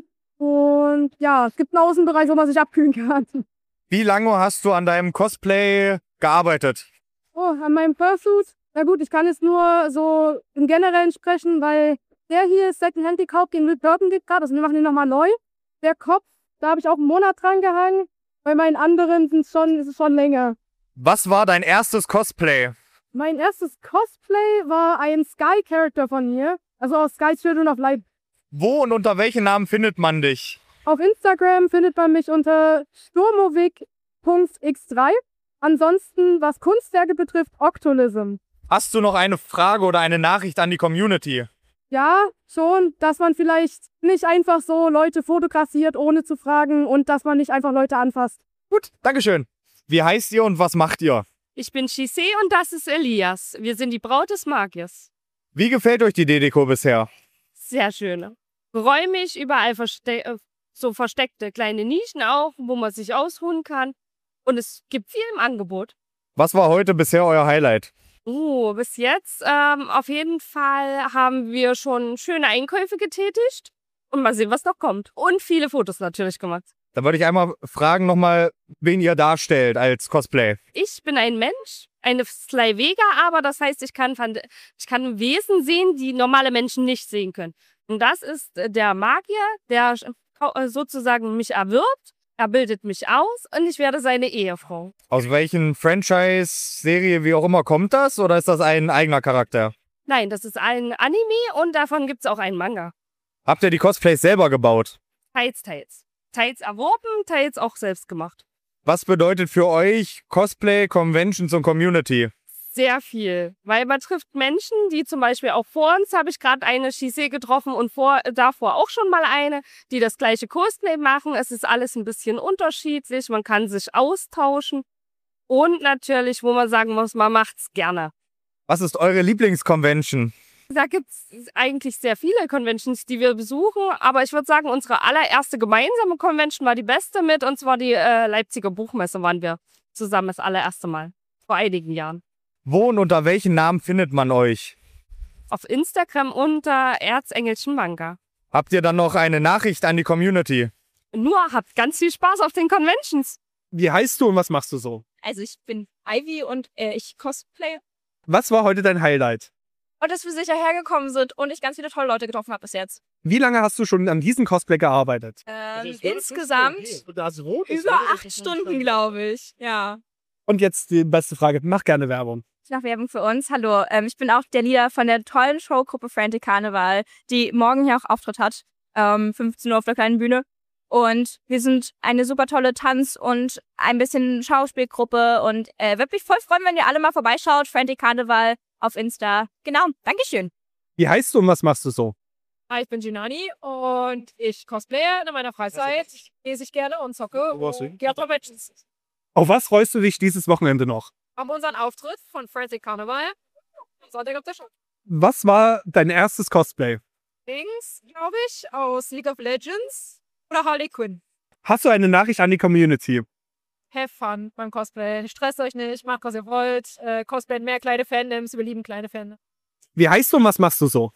Und ja, es gibt einen Außenbereich, wo man sich abkühlen kann. Wie lange hast du an deinem Cosplay gearbeitet? Oh, an meinem Fursuit? Na gut, ich kann jetzt nur so im Generellen sprechen, weil der hier ist Secondhand gekauft, den Will Burton gibt gerade, also wir machen den nochmal neu. Der Kopf, da habe ich auch einen Monat dran gehangen. Bei meinen anderen sind schon, ist es schon länger. Was war dein erstes Cosplay? Mein erstes Cosplay war ein Sky-Charakter von mir, also aus Sky Children of Light. Wo und unter welchen Namen findet man dich? Auf Instagram findet man mich unter sturmovik Punkt x drei. Ansonsten, was Kunstwerke betrifft, Octolism. Hast du noch eine Frage oder eine Nachricht an die Community? Ja, schon, dass man vielleicht nicht einfach so Leute fotografiert, ohne zu fragen und dass man nicht einfach Leute anfasst. Gut, Dankeschön. Wie heißt ihr und was macht ihr? Ich bin Chise und das ist Elias. Wir sind die Braut des Magiers. Wie gefällt euch die Dedeco bisher? Sehr schön. Räumig, überall verste äh, so versteckte kleine Nischen auch, wo man sich ausruhen kann. Und es gibt viel im Angebot. Was war heute bisher euer Highlight? Oh, bis jetzt ähm, auf jeden Fall haben wir schon schöne Einkäufe getätigt. Und mal sehen, was noch kommt. Und viele Fotos natürlich gemacht. Da würde ich einmal fragen nochmal, wen ihr darstellt als Cosplay. Ich bin ein Mensch, eine Sly Vega, aber das heißt, ich kann, ich kann Wesen sehen, die normale Menschen nicht sehen können. Und das ist der Magier, der sozusagen mich erwirbt. Er bildet mich aus und ich werde seine Ehefrau. Aus welchen Franchise, Serie, wie auch immer, kommt das? Oder ist das ein eigener Charakter? Nein, das ist ein Anime und davon gibt es auch einen Manga. Habt ihr die Cosplays selber gebaut? Teils, teils. Teils erworben, teils auch selbst gemacht. Was bedeutet für euch Cosplay, Conventions und Community? Sehr viel, weil man trifft Menschen, die zum Beispiel auch vor uns, habe ich gerade eine Chise getroffen und vor, davor auch schon mal eine, die das gleiche Cosplay machen. Es ist alles ein bisschen unterschiedlich, man kann sich austauschen und natürlich, wo man sagen muss, man macht es gerne. Was ist eure Lieblingsconvention? Da gibt es eigentlich sehr viele Conventions, die wir besuchen, aber ich würde sagen, unsere allererste gemeinsame Convention war die beste mit, und zwar die äh, Leipziger Buchmesse waren wir zusammen das allererste Mal, vor einigen Jahren. Wo und unter welchen Namen findet man euch? Auf Instagram unter Erzengelchen Manga. Habt ihr dann noch eine Nachricht an die Community? Nur habt ganz viel Spaß auf den Conventions. Wie heißt du und was machst du so? Also ich bin Ivy und äh, ich cosplay. Was war heute dein Highlight? Und dass wir sicher hergekommen sind und ich ganz viele tolle Leute getroffen habe bis jetzt. Wie lange hast du schon an diesem Cosplay gearbeitet? Ähm, insgesamt okay. über acht Stunden, glaube ich. Ja. Und jetzt die beste Frage. Mach gerne Werbung. Ich mache Werbung für uns. Hallo, ähm, ich bin auch der Leader von der tollen Showgruppe Frantic Carnival, die morgen hier auch Auftritt hat. Ähm, fünfzehn Uhr auf der kleinen Bühne. Und wir sind eine super tolle Tanz- und ein bisschen Schauspielgruppe. Und äh, würde mich voll freuen, wenn ihr alle mal vorbeischaut. Frantic Carnival auf Insta. Genau, Dankeschön. Wie heißt du und was machst du so? Hi, ich bin Ginani und ich cosplaye in meiner Freizeit. Lese ich gerne und zocke und gehe auf Conventions. Auf was freust du dich dieses Wochenende noch? Haben unseren Auftritt von Frantic Carnival. Sonntag auf der Show. Was war dein erstes Cosplay? Dings, glaube ich, aus League of Legends oder Harley Quinn. Hast du eine Nachricht an die Community? Have fun beim Cosplay. Stresst euch nicht, macht, was ihr wollt. Äh, Cosplay mehr kleine Fandoms, wir lieben kleine Fandoms. Wie heißt du und was machst du so?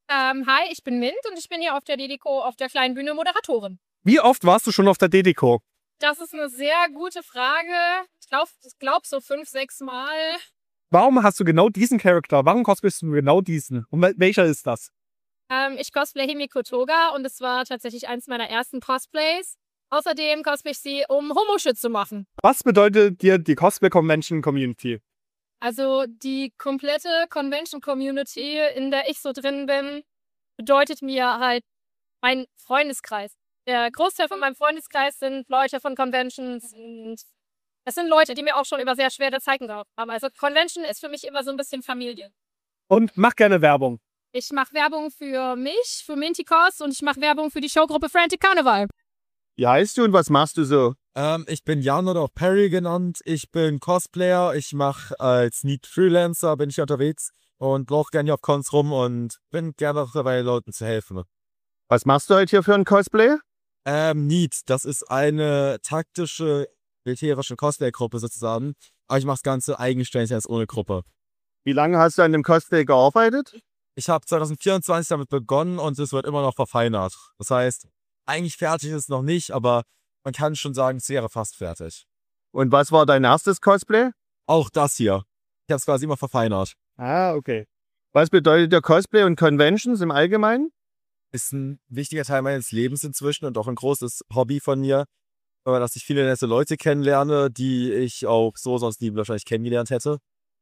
Ähm, hi, ich bin Mint und ich bin hier auf der Dedeko auf der kleinen Bühne Moderatorin. Wie oft warst du schon auf der Dedeko? Das ist eine sehr gute Frage. Ich glaube ich glaub so fünf, sechs Mal. Warum hast du genau diesen Charakter? Warum cosplayst du genau diesen? Und wel- welcher ist das? Ähm, ich cosplay Himiko Toga und es war tatsächlich eins meiner ersten Cosplays. Außerdem cosplay ich sie, um Homo-Shit zu machen. Was bedeutet dir die Cosplay Convention Community? Also die komplette Convention-Community, in der ich so drin bin, bedeutet mir halt mein Freundeskreis. Der Großteil von meinem Freundeskreis sind Leute von Conventions und es sind Leute, die mir auch schon über sehr schwere Zeiten geholfen haben. Also Convention ist für mich immer so ein bisschen Familie. Und mach gerne Werbung. Ich mache Werbung für mich, für Minticos und ich mache Werbung für die Showgruppe Frantic Carnival. Wie heißt du und was machst du so? Ähm, ich bin Jan oder auch Perry genannt. Ich bin Cosplayer. Ich mache als Neat Freelancer, bin ich unterwegs und laufe gerne auf Cons rum und bin gerne auch dabei, Leuten zu helfen. Was machst du heute hier für ein Cosplay? Ähm, Neat, das ist eine taktische, militärische Cosplay-Gruppe sozusagen. Aber ich mache das Ganze eigenständig als ohne Gruppe. Wie lange hast du an dem Cosplay gearbeitet? Ich habe zwanzig vierundzwanzig damit begonnen und es wird immer noch verfeinert. Das heißt, eigentlich fertig ist es noch nicht, aber man kann schon sagen, es wäre fast fertig. Und was war dein erstes Cosplay? Auch das hier. Ich habe es quasi immer verfeinert. Ah, okay. Was bedeutet der Cosplay und Conventions im Allgemeinen? Ist ein wichtiger Teil meines Lebens inzwischen und auch ein großes Hobby von mir, weil dass ich viele nette Leute kennenlerne, die ich auch so sonst nie wahrscheinlich kennengelernt hätte.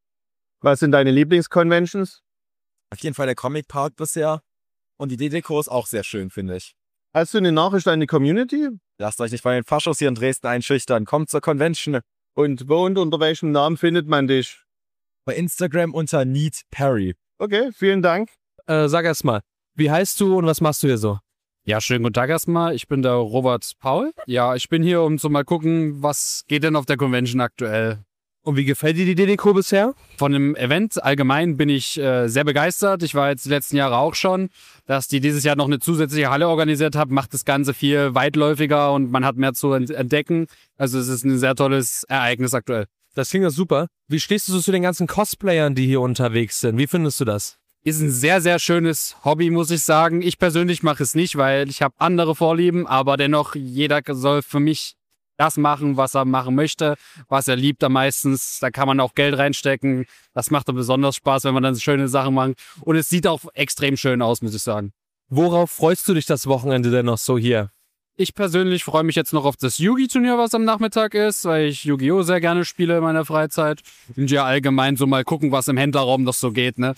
Was sind deine Lieblingsconventions? Auf jeden Fall der Comic Park bisher und die Dedeko ist auch sehr schön, finde ich. Hast du eine Nachricht an die Community? Lasst euch nicht bei den Faschos hier in Dresden einschüchtern. Kommt zur Convention. Und wo und unter welchem Namen findet man dich? Bei Instagram unter Neat Perry. Okay, vielen Dank. Äh, sag erst mal, wie heißt du und was machst du hier so? Ja, schönen guten Tag erstmal. Ich bin der Robert Paul. Ja, ich bin hier, um zu mal gucken, was geht denn auf der Convention aktuell. Und wie gefällt dir die Dedeko bisher? Von dem Event allgemein bin ich äh, sehr begeistert. Ich war jetzt die letzten Jahre auch schon. Dass die dieses Jahr noch eine zusätzliche Halle organisiert haben, macht das Ganze viel weitläufiger und man hat mehr zu entdecken. Also es ist ein sehr tolles Ereignis aktuell. Das klingt ja super. Wie stehst du so zu den ganzen Cosplayern, die hier unterwegs sind? Wie findest du das? Ist ein sehr, sehr schönes Hobby, muss ich sagen. Ich persönlich mache es nicht, weil ich habe andere Vorlieben, aber dennoch, jeder soll für mich das machen, was er machen möchte, was er liebt am meistens. Da kann man auch Geld reinstecken. Das macht dann besonders Spaß, wenn man dann schöne Sachen macht. Und es sieht auch extrem schön aus, muss ich sagen. Worauf freust du dich das Wochenende denn noch so hier? Ich persönlich freue mich jetzt noch auf das Yu-Gi-Turnier, was am Nachmittag ist, weil ich Yu-Gi-Oh! Sehr gerne spiele in meiner Freizeit. Und ja allgemein so mal gucken, was im Händlerraum noch so geht, ne?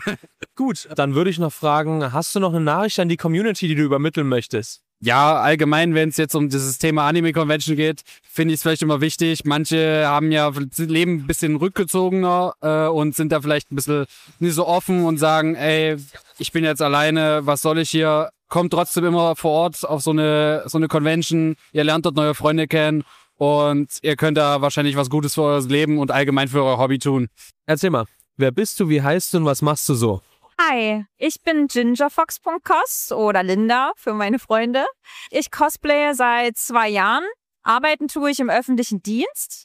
Gut, dann würde ich noch fragen, hast du noch eine Nachricht an die Community, die du übermitteln möchtest? Ja, allgemein, wenn es jetzt um dieses Thema Anime-Convention geht, finde ich es vielleicht immer wichtig. Manche haben ja, leben ein bisschen rückgezogener äh, und sind da vielleicht ein bisschen nicht so offen und sagen, ey, ich bin jetzt alleine, was soll ich hier? Kommt trotzdem immer vor Ort auf so eine, so eine Convention. Ihr lernt dort neue Freunde kennen und ihr könnt da wahrscheinlich was Gutes für euer Leben und allgemein für euer Hobby tun. Erzähl mal, wer bist du, wie heißt du und was machst du so? Hi, ich bin gingerfox punkt cos oder Linda für meine Freunde. Ich cosplaye seit zwei Jahren. Arbeiten tue ich im öffentlichen Dienst.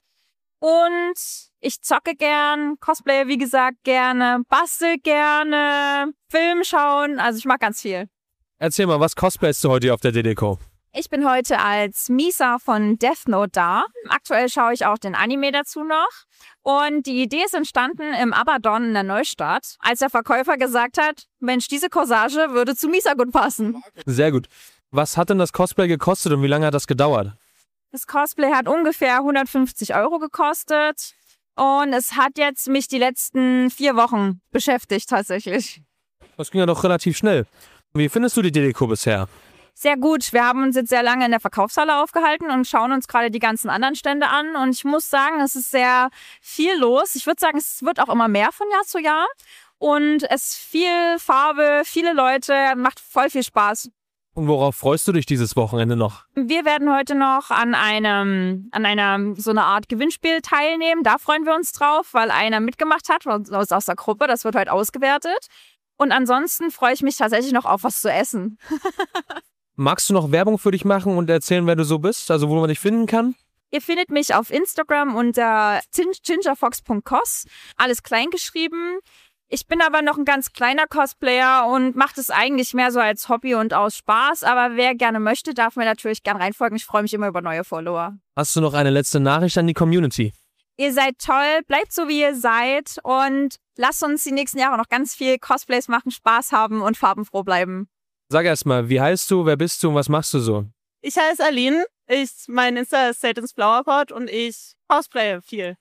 Und ich zocke gern, cosplaye wie gesagt gerne, bastel gerne, Film schauen. Also ich mag ganz viel. Erzähl mal, was cosplayst du heute hier auf der Dedeko? Ich bin heute als Misa von Death Note da. Aktuell schaue ich auch den Anime dazu noch. Und die Idee ist entstanden im Abaddon in der Neustadt, als der Verkäufer gesagt hat, Mensch, diese Corsage würde zu Misa gut passen. Sehr gut. Was hat denn das Cosplay gekostet und wie lange hat das gedauert? Das Cosplay hat ungefähr hundertfünfzig Euro gekostet. Und es hat jetzt mich die letzten vier Wochen beschäftigt tatsächlich. Das ging ja doch relativ schnell. Wie findest du die Dedeko bisher? Sehr gut. Wir haben uns jetzt sehr lange in der Verkaufshalle aufgehalten und schauen uns gerade die ganzen anderen Stände an. Und ich muss sagen, es ist sehr viel los. Ich würde sagen, es wird auch immer mehr von Jahr zu Jahr. Und es ist viel Farbe, viele Leute, macht voll viel Spaß. Und worauf freust du dich dieses Wochenende noch? Wir werden heute noch an einem, an einer, so einer Art Gewinnspiel teilnehmen. Da freuen wir uns drauf, weil einer mitgemacht hat aus, aus der Gruppe. Das wird heute ausgewertet. Und ansonsten freue ich mich tatsächlich noch auf was zu essen. Magst du noch Werbung für dich machen und erzählen, wer du so bist? Also wo man dich finden kann? Ihr findet mich auf Instagram unter gingerfox punkt cos. Alles klein geschrieben. Ich bin aber noch ein ganz kleiner Cosplayer und mache das eigentlich mehr so als Hobby und aus Spaß. Aber wer gerne möchte, darf mir natürlich gern reinfolgen. Ich freue mich immer über neue Follower. Hast du noch eine letzte Nachricht an die Community? Ihr seid toll, bleibt so, wie ihr seid und lasst uns die nächsten Jahre noch ganz viel Cosplays machen, Spaß haben und farbenfroh bleiben. Sag erst mal, wie heißt du, wer bist du und was machst du so? Ich heiße Aline, ich, mein Insta ist Satan's Flower Pot und ich cosplaye viel.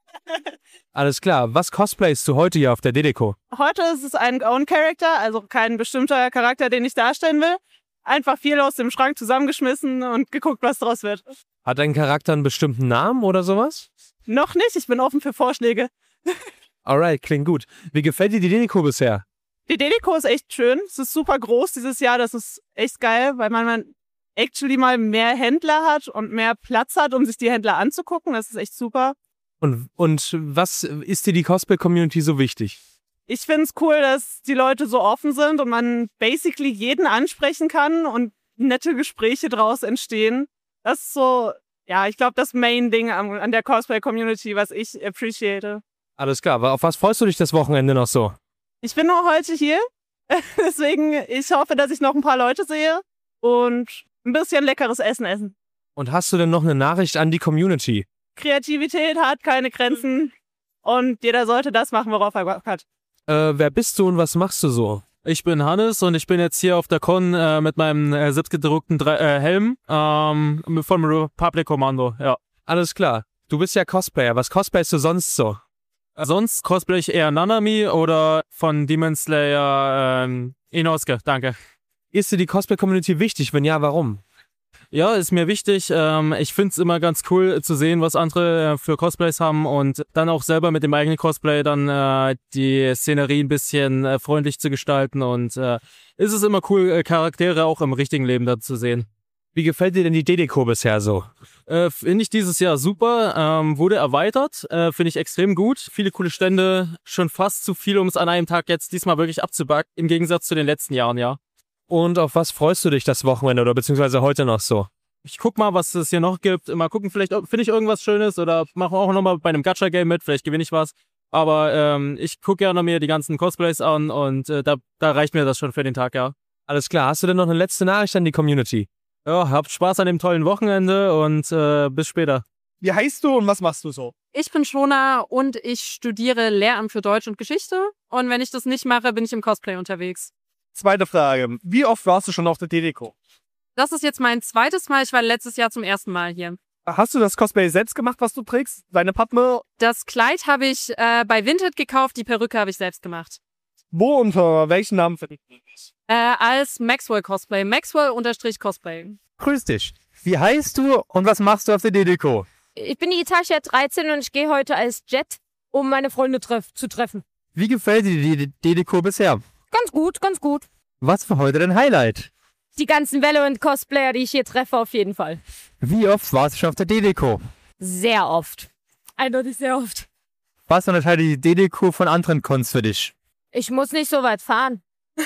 Alles klar, was cosplayst du heute hier auf der Dedeco? Heute ist es ein Own-Character, also kein bestimmter Charakter, den ich darstellen will. Einfach viel aus dem Schrank zusammengeschmissen und geguckt, was draus wird. Hat dein Charakter einen bestimmten Namen oder sowas? Noch nicht, ich bin offen für Vorschläge. Alright, klingt gut. Wie gefällt dir die Dedeco bisher? Die Dedeco ist echt schön, es ist super groß dieses Jahr, das ist echt geil, weil man, man actually mal mehr Händler hat und mehr Platz hat, um sich die Händler anzugucken, das ist echt super. Und, und was ist dir die Cosplay-Community so wichtig? Ich finde es cool, dass die Leute so offen sind und man basically jeden ansprechen kann und nette Gespräche draus entstehen. Das ist so, ja, ich glaube, das Main-Ding an, an der Cosplay-Community, was ich appreciate. Alles klar, aber auf was freust du dich das Wochenende noch so? Ich bin nur heute hier, deswegen ich hoffe, dass ich noch ein paar Leute sehe und ein bisschen leckeres Essen essen. Und hast du denn noch eine Nachricht an die Community? Kreativität hat keine Grenzen und jeder sollte das machen, worauf er Bock hat. Äh, wer bist du und was machst du so? Ich bin Hannes und ich bin jetzt hier auf der Con äh, mit meinem äh, selbstgedruckten Dre äh, Helm ähm, vom Republic Commando, ja. Alles klar. Du bist ja Cosplayer. Was cosplayst du sonst so? Äh, sonst cosplay ich eher Nanami oder von Demon Slayer ähm, Inosuke, danke. Ist dir die Cosplay-Community wichtig? Wenn ja, warum? Ja, ist mir wichtig. Ähm, ich finde es immer ganz cool zu sehen, was andere äh, für Cosplays haben und dann auch selber mit dem eigenen Cosplay dann äh, die Szenerie ein bisschen äh, freundlich zu gestalten und äh, ist es immer cool, äh, Charaktere auch im richtigen Leben da zu sehen. Wie gefällt dir denn die Dedeco bisher so? Äh, finde ich dieses Jahr super, ähm, wurde erweitert, äh, finde ich extrem gut. Viele coole Stände, schon fast zu viel, um es an einem Tag jetzt diesmal wirklich abzubacken, im Gegensatz zu den letzten Jahren, ja. Und auf was freust du dich das Wochenende oder beziehungsweise heute noch so? Ich guck mal, was es hier noch gibt. Mal gucken, vielleicht finde ich irgendwas Schönes oder mache auch nochmal bei einem Gacha-Game mit, vielleicht gewinne ich was. Aber ähm, ich gucke gerne mir die ganzen Cosplays an und äh, da, da reicht mir das schon für den Tag, ja. Alles klar, hast du denn noch eine letzte Nachricht an die Community? Ja, habt Spaß an dem tollen Wochenende und äh, bis später. Wie heißt du und was machst du so? Ich bin Shona und ich studiere Lehramt für Deutsch und Geschichte. Und wenn ich das nicht mache, bin ich im Cosplay unterwegs. Zweite Frage. Wie oft warst du schon auf der Dedeco? Das ist jetzt mein zweites Mal. Ich war letztes Jahr zum ersten Mal hier. Hast du das Cosplay selbst gemacht, was du trägst? Deine Padme? Das Kleid habe ich äh, bei Vinted gekauft, die Perücke habe ich selbst gemacht. Wo unter welchen Namen finden wir dich? Äh, als Maxwell Cosplay. Maxwell-Cosplay. Grüß dich. Wie heißt du und was machst du auf der Dedeco? Ich bin die Itasha dreizehn und ich gehe heute als Jet, um meine Freunde treff zu treffen. Wie gefällt dir die Dedeco bisher? Ganz gut, ganz gut. Was für heute dein Highlight? Die ganzen Valorant-Cosplayer, die ich hier treffe, auf jeden Fall. Wie oft warst du schon auf der Dedeco? Sehr oft. Eindeutig sehr oft. Was unterscheidet die Dedeco von anderen Cons für dich? Ich muss nicht so weit fahren.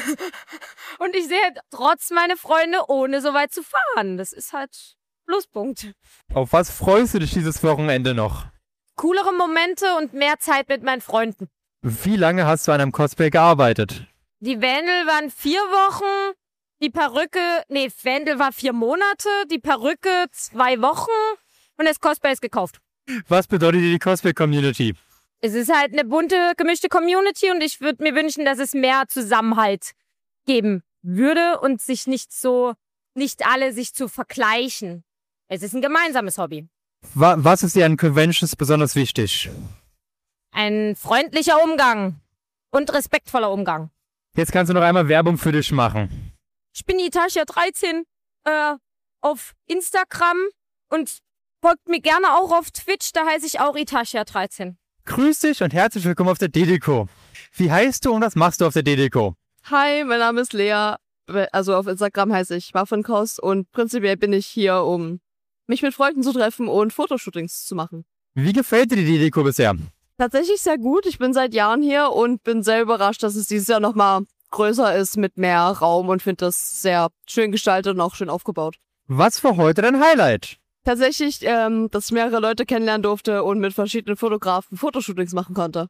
Und ich sehe trotz meine Freunde, ohne so weit zu fahren. Das ist halt Pluspunkt. Auf was freust du dich dieses Wochenende noch? Coolere Momente und mehr Zeit mit meinen Freunden. Wie lange hast du an einem Cosplay gearbeitet? Die Wendel waren vier Wochen, die Perücke, nee, Wendel war vier Monate, die Perücke zwei Wochen und das Cosplay ist gekauft. Was bedeutet dir die Cosplay-Community? Es ist halt eine bunte, gemischte Community und ich würde mir wünschen, dass es mehr Zusammenhalt geben würde und sich nicht so, nicht alle sich zu vergleichen. Es ist ein gemeinsames Hobby. Wa- Was ist dir an Conventions besonders wichtig? Ein freundlicher Umgang und respektvoller Umgang. Jetzt kannst du noch einmal Werbung für dich machen. Ich bin Itasha dreizehn äh, auf Instagram und folgt mir gerne auch auf Twitch, da heiße ich auch Itasha dreizehn. Grüß dich und herzlich willkommen auf der Dedeco. Wie heißt du und was machst du auf der Dedeco? Hi, mein Name ist Lea. Also auf Instagram heiße ich Waffenkost und prinzipiell bin ich hier, um mich mit Freunden zu treffen und Fotoshootings zu machen. Wie gefällt dir die Dedeco bisher? Tatsächlich sehr gut. Ich bin seit Jahren hier und bin sehr überrascht, dass es dieses Jahr nochmal größer ist mit mehr Raum und finde das sehr schön gestaltet und auch schön aufgebaut. Was für heute dein Highlight? Tatsächlich, ähm, dass ich mehrere Leute kennenlernen durfte und mit verschiedenen Fotografen Fotoshootings machen konnte.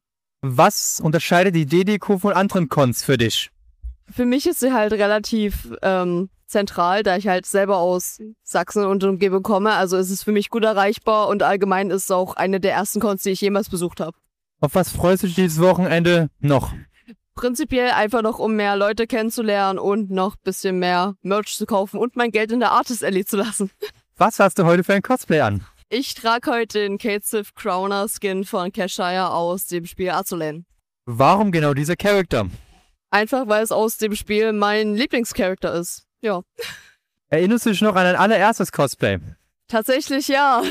Was unterscheidet die D D C O von anderen Cons für dich? Für mich ist sie halt relativ ähm, zentral, da ich halt selber aus Sachsen und Umgebung komme. Also ist es für mich gut erreichbar und allgemein ist es auch eine der ersten Cons, die ich jemals besucht habe. Auf was freust du dich dieses Wochenende noch? Prinzipiell einfach noch, um mehr Leute kennenzulernen und noch ein bisschen mehr Merch zu kaufen und mein Geld in der Artist Alley zu lassen. Was hast du heute für ein Cosplay an? Ich trage heute den Kate Sith Crowner Skin von Cashire aus dem Spiel Azulen. Warum genau dieser Charakter? Einfach, weil es aus dem Spiel mein Lieblingscharakter ist. Ja. Erinnerst du dich noch an dein allererstes Cosplay? Tatsächlich ja.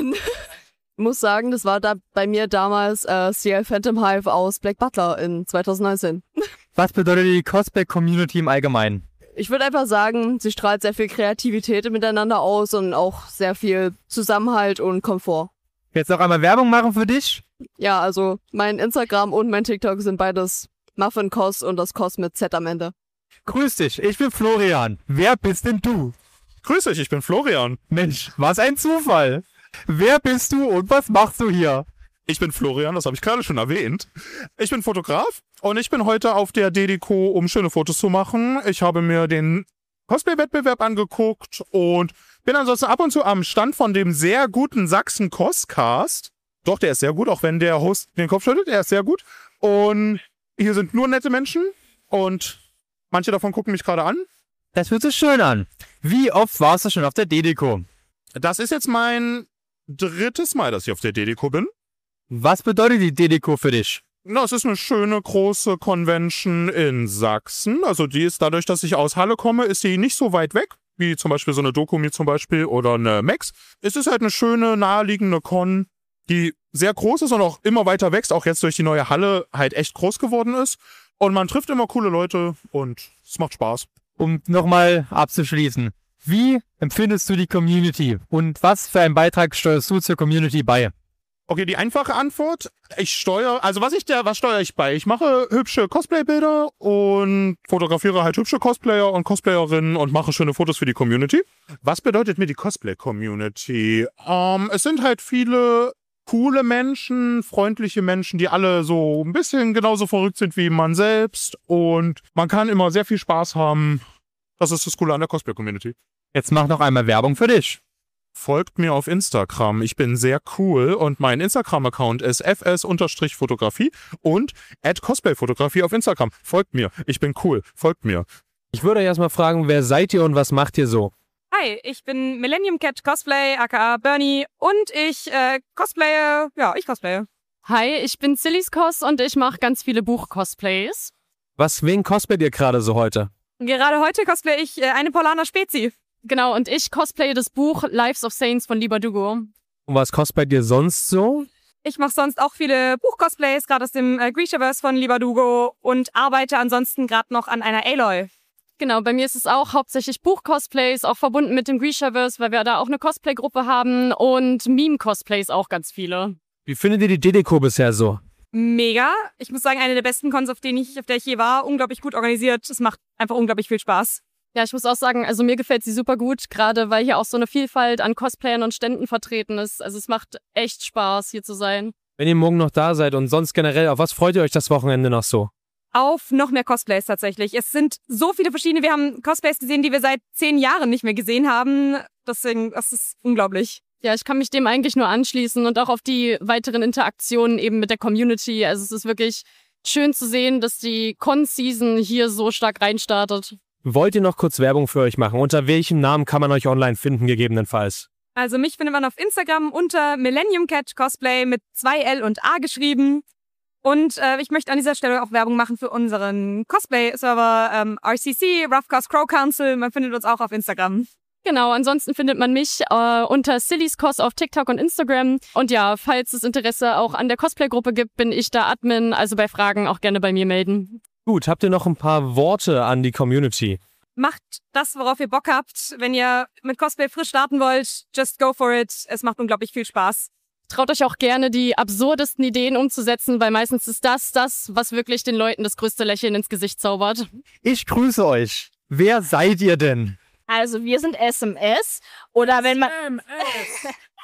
Ich muss sagen, das war da bei mir damals äh, C L Phantom Hive aus Black Butler in zwanzig neunzehn. Was bedeutet die Cosplay-Community im Allgemeinen? Ich würde einfach sagen, sie strahlt sehr viel Kreativität miteinander aus und auch sehr viel Zusammenhalt und Komfort. Jetzt noch einmal Werbung machen für dich? Ja, also mein Instagram und mein TikTok sind beides Muffin Cos und das Cos mit Z am Ende. Grüß dich, ich bin Florian. Wer bist denn du? Grüß dich, ich bin Florian. Mensch, was ein Zufall. Wer bist du und was machst du hier? Ich bin Florian, das habe ich gerade schon erwähnt. Ich bin Fotograf und ich bin heute auf der D D C O, um schöne Fotos zu machen. Ich habe mir den Cosplay-Wettbewerb angeguckt und bin ansonsten ab und zu am Stand von dem sehr guten Sachsen Coscast. Doch, der ist sehr gut, auch wenn der Host den Kopf schüttelt, er ist sehr gut. Und hier sind nur nette Menschen und manche davon gucken mich gerade an. Das hört sich schön an. Wie oft warst du schon auf der D D C O? Das ist jetzt mein drittes Mal, dass ich auf der D D C O bin. Was bedeutet die D D C O für dich? Na, es ist eine schöne, große Convention in Sachsen. Also die ist dadurch, dass ich aus Halle komme, ist die nicht so weit weg, wie zum Beispiel so eine Dokumi zum Beispiel oder eine Max. Es ist halt eine schöne, naheliegende Con, die sehr groß ist und auch immer weiter wächst, auch jetzt durch die neue Halle halt echt groß geworden ist. Und man trifft immer coole Leute und es macht Spaß. Um nochmal abzuschließen, wie empfindest du die Community und was für einen Beitrag steuerst du zur Community bei? Okay, die einfache Antwort, ich steuere, also was ich da, was steuere ich bei? Ich mache hübsche Cosplay-Bilder und fotografiere halt hübsche Cosplayer und Cosplayerinnen und mache schöne Fotos für die Community. Was bedeutet mir die Cosplay-Community? Ähm, es sind halt viele coole Menschen, freundliche Menschen, die alle so ein bisschen genauso verrückt sind wie man selbst und man kann immer sehr viel Spaß haben. Das ist das Coole an der Cosplay-Community. Jetzt mach noch einmal Werbung für dich. Folgt mir auf Instagram. Ich bin sehr cool und mein Instagram-Account ist f s Fotografie und at cosplayfotografie auf Instagram. Folgt mir. Ich bin cool. Folgt mir. Ich würde erstmal fragen, wer seid ihr und was macht ihr so? Hi, ich bin Millennium Cat Cosplay, aka Bernie, und ich äh, cosplaye, ja, ich cosplaye. Hi, ich bin Silly's Cos und ich mache ganz viele Buch-Cosplays. Was, wen cosplayt ihr gerade so heute? Gerade heute cosplaye ich äh, eine Polana Spezi. Genau, und ich cosplaye das Buch Lives of Saints von Libardugo. Und was cosplayt ihr sonst so? Ich mache sonst auch viele Buch-Cosplays, gerade aus dem äh, Grishaverse von Libardugo und arbeite ansonsten gerade noch an einer Aloy. Genau, bei mir ist es auch hauptsächlich Buch-Cosplays, auch verbunden mit dem Grishaverse, weil wir da auch eine Cosplay-Gruppe haben und Meme-Cosplays auch ganz viele. Wie findet ihr die D D C O bisher so? Mega. Ich muss sagen, eine der besten Cons, auf, denen ich, auf der ich je war. Unglaublich gut organisiert. Es macht einfach unglaublich viel Spaß. Ja, ich muss auch sagen, also mir gefällt sie super gut, gerade weil hier auch so eine Vielfalt an Cosplayern und Ständen vertreten ist. Also es macht echt Spaß, hier zu sein. Wenn ihr morgen noch da seid und sonst generell, auf was freut ihr euch das Wochenende noch so? Auf noch mehr Cosplays tatsächlich. Es sind so viele verschiedene. Wir haben Cosplays gesehen, die wir seit zehn Jahren nicht mehr gesehen haben. Deswegen, das ist unglaublich. Ja, ich kann mich dem eigentlich nur anschließen und auch auf die weiteren Interaktionen eben mit der Community. Also es ist wirklich schön zu sehen, dass die Con-Season hier so stark reinstartet. Wollt ihr noch kurz Werbung für euch machen? Unter welchem Namen kann man euch online finden, gegebenenfalls? Also mich findet man auf Instagram unter Millennium Cat Cosplay mit zwei L und A geschrieben. Und äh, ich möchte an dieser Stelle auch Werbung machen für unseren Cosplay-Server ähm, R C C, Rough Cast Crow Council. Man findet uns auch auf Instagram. Genau, ansonsten findet man mich äh, unter Silly's Cos auf TikTok und Instagram. Und ja, falls es Interesse auch an der Cosplay-Gruppe gibt, bin ich da Admin. Also bei Fragen auch gerne bei mir melden. Gut, habt ihr noch ein paar Worte an die Community? Macht das, worauf ihr Bock habt. Wenn ihr mit Cosplay frisch starten wollt, just go for it. Es macht unglaublich viel Spaß. Traut euch auch gerne, die absurdesten Ideen umzusetzen, weil meistens ist das das, was wirklich den Leuten das größte Lächeln ins Gesicht zaubert. Ich grüße euch. Wer seid ihr denn? Also wir sind S M S oder wenn man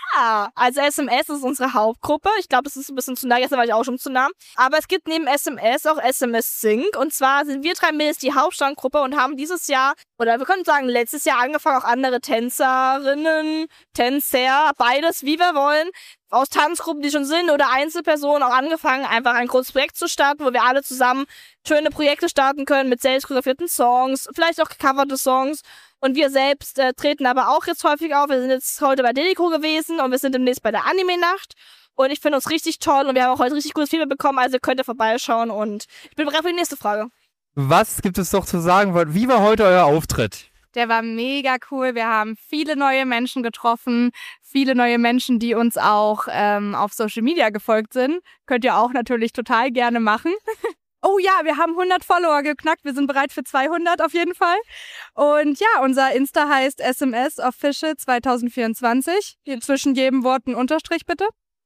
Ja, also S M S ist unsere Hauptgruppe. Ich glaube, das ist ein bisschen zu nah, gestern war ich auch schon zu nah. Aber es gibt neben S M S auch S M S Sync. Und zwar sind wir drei Mädels die Hauptstammgruppe und haben dieses Jahr, oder wir können sagen letztes Jahr angefangen, auch andere Tänzerinnen, Tänzer, beides, wie wir wollen, aus Tanzgruppen, die schon sind, oder Einzelpersonen auch angefangen, einfach ein großes Projekt zu starten, wo wir alle zusammen schöne Projekte starten können mit selbst choreografierten Songs, vielleicht auch gecoverte Songs. Und wir selbst äh, treten aber auch jetzt häufig auf. Wir sind jetzt heute bei Delico gewesen und wir sind demnächst bei der Anime-Nacht. Und ich finde uns richtig toll und wir haben auch heute richtig gutes Feedback bekommen, also könnt ihr vorbeischauen und ich bin bereit für die nächste Frage. Was gibt es doch zu sagen? Wie war heute euer Auftritt? Der war mega cool. Wir haben viele neue Menschen getroffen, viele neue Menschen, die uns auch ähm, auf Social Media gefolgt sind. Könnt ihr auch natürlich total gerne machen. Oh ja, wir haben hundert Follower geknackt. Wir sind bereit für zweihundert auf jeden Fall. Und ja, unser Insta heißt S M S Official zwanzig vierundzwanzig. Zwischen jedem Wort ein Unterstrich bitte.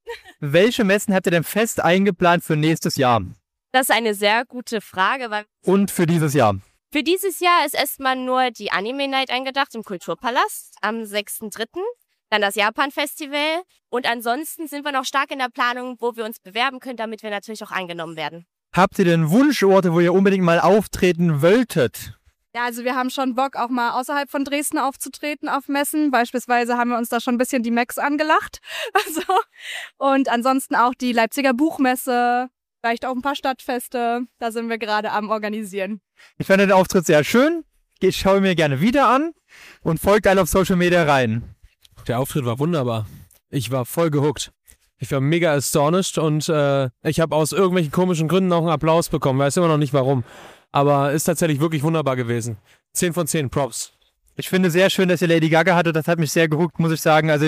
Welche Messen habt ihr denn fest eingeplant für nächstes Jahr? Das ist eine sehr gute Frage, weil Und für dieses Jahr? für dieses Jahr ist erstmal nur die Anime Night angedacht im Kulturpalast am sechsten dritten Dann das Japan-Festival. Und ansonsten sind wir noch stark in der Planung, wo wir uns bewerben können, damit wir natürlich auch angenommen werden. Habt ihr denn Wunschorte, wo ihr unbedingt mal auftreten wolltet? Ja, also wir haben schon Bock, auch mal außerhalb von Dresden aufzutreten auf Messen. Beispielsweise haben wir uns da schon ein bisschen die Macs angelacht. Also, und ansonsten auch die Leipziger Buchmesse, vielleicht auch ein paar Stadtfeste. Da sind wir gerade am Organisieren. Ich fand den Auftritt sehr schön. Ich schaue mir gerne wieder an und folgt alle auf Social Media rein. Der Auftritt war wunderbar. Ich war voll gehuckt. Ich war mega astonished und äh, ich habe aus irgendwelchen komischen Gründen auch einen Applaus bekommen. Weiß immer noch nicht warum. Aber ist tatsächlich wirklich wunderbar gewesen. zehn von zehn Props. Ich finde sehr schön, dass ihr Lady Gaga hattet. Das hat mich sehr gehuckt, muss ich sagen. Also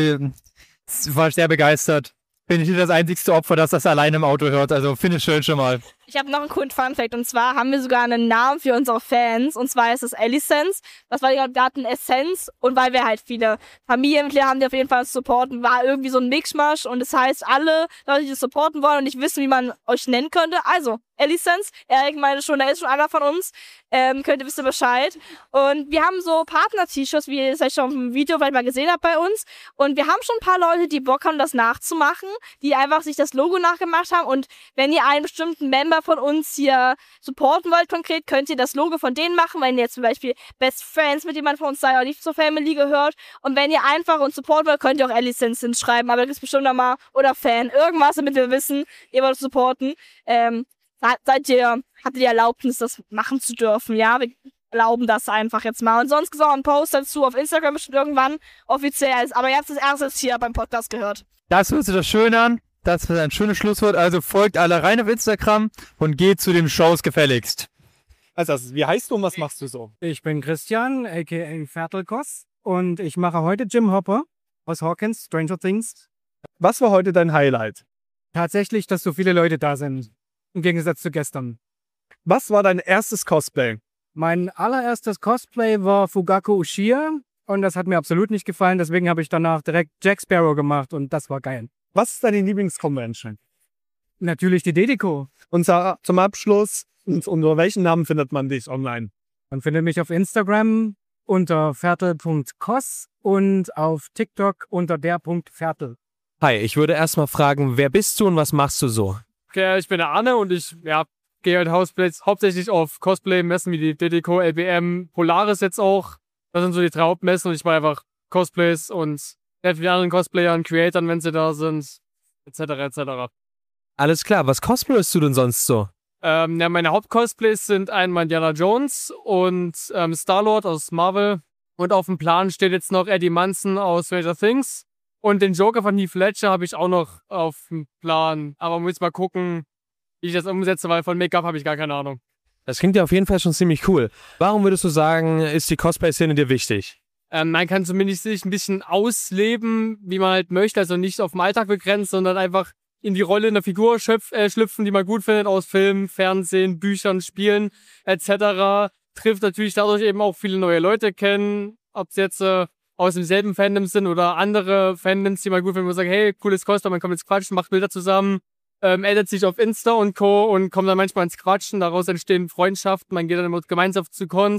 ich war sehr begeistert. Bin ich nicht das einzigste Opfer, das das alleine im Auto hört. Also finde ich schön schon mal. Ich habe noch einen coolen Funfact und zwar haben wir sogar einen Namen für unsere Fans und zwar ist es Ellisense. Das war die Garten Essenz und weil wir halt viele Familienmitglieder haben, die auf jeden Fall supporten, war irgendwie so ein Mixmasch und das heißt, alle Leute, die das supporten wollen und nicht wissen, wie man euch nennen könnte, also Ellisense, Erik meinte schon, da ist schon einer von uns, ähm, könnt ihr wissen Bescheid. Und wir haben so Partner-T-Shirts, wie ihr es vielleicht schon im Video vielleicht mal gesehen habt bei uns und wir haben schon ein paar Leute, die Bock haben, das nachzumachen, die einfach sich das Logo nachgemacht haben und wenn ihr einen bestimmten Member von uns hier supporten wollt konkret, könnt ihr das Logo von denen machen, wenn ihr jetzt zum Beispiel Best Friends mit jemandem von uns seid oder nicht zur Family gehört. Und wenn ihr einfach uns supporten wollt, könnt ihr auch Ellisense hinschreiben, aber das ist bestimmt nochmal, oder Fan, irgendwas, damit wir wissen, ihr wollt supporten. Ähm, seid ihr, habt ihr die Erlaubnis, das machen zu dürfen, ja? Wir erlauben das einfach jetzt mal. Und sonst gibt es auch einen Post dazu auf Instagram bestimmt irgendwann offiziell. Aber jetzt das erste ist hier beim Podcast gehört. Das hört sich das schön an. Das ist ein schönes Schlusswort. Also folgt alle rein auf Instagram und geht zu den Shows gefälligst. Also, wie heißt du und was machst du so? Ich bin Christian, aka Fertelkos, und ich mache heute Jim Hopper aus Hawkins, Stranger Things. Was war heute dein Highlight? Tatsächlich, dass so viele Leute da sind, im Gegensatz zu gestern. Was war dein erstes Cosplay? Mein allererstes Cosplay war Fugaku Uchiha und das hat mir absolut nicht gefallen, deswegen habe ich danach direkt Jack Sparrow gemacht und das war geil. Was ist deine Lieblingsconvention? Natürlich die Delico. Und Sarah, zum Abschluss, unter welchen Namen findet man dich online? Man findet mich auf Instagram unter fertel punkt kos und auf TikTok unter der Punkt Fertel. Hi, ich würde erstmal fragen, wer bist du und was machst du so? Okay, ich bin der Arne und ich ja, gehe halt hauptsächlich auf Cosplay-Messen wie die Delico, L B M, Polaris jetzt auch. Das sind so die drei Hauptmessen und ich mache einfach Cosplays und helfe den anderen Cosplayern, Creatoren, wenn sie da sind, et cetera et cetera. Alles klar, was cosplayst du denn sonst so? Ähm, ja, meine Hauptcosplays sind einmal Indiana Jones und ähm, Star-Lord aus Marvel. Und auf dem Plan steht jetzt noch Eddie Munson aus Stranger Things. Und den Joker von Heath Ledger habe ich auch noch auf dem Plan. Aber muss mal gucken, wie ich das umsetze, weil von Make-up habe ich gar keine Ahnung. Das klingt ja auf jeden Fall schon ziemlich cool. Warum würdest du sagen, ist die Cosplay-Szene dir wichtig? Ähm, man kann zumindest sich ein bisschen ausleben, wie man halt möchte. Also nicht auf den Alltag begrenzt, sondern einfach in die Rolle einer Figur schöpf, äh, schlüpfen, die man gut findet aus Filmen, Fernsehen, Büchern, Spielen et cetera. Trifft natürlich dadurch eben auch viele neue Leute kennen, ob es jetzt äh, aus demselben Fandom sind oder andere Fandoms, die man gut finden, wo man sagt, hey, cooles Cosplay, man kommt ins Quatschen, macht Bilder zusammen, ähm, addet sich auf Insta und Co. und kommt dann manchmal ins Quatschen, daraus entstehen Freundschaften, man geht dann immer gemeinsam zu Cons.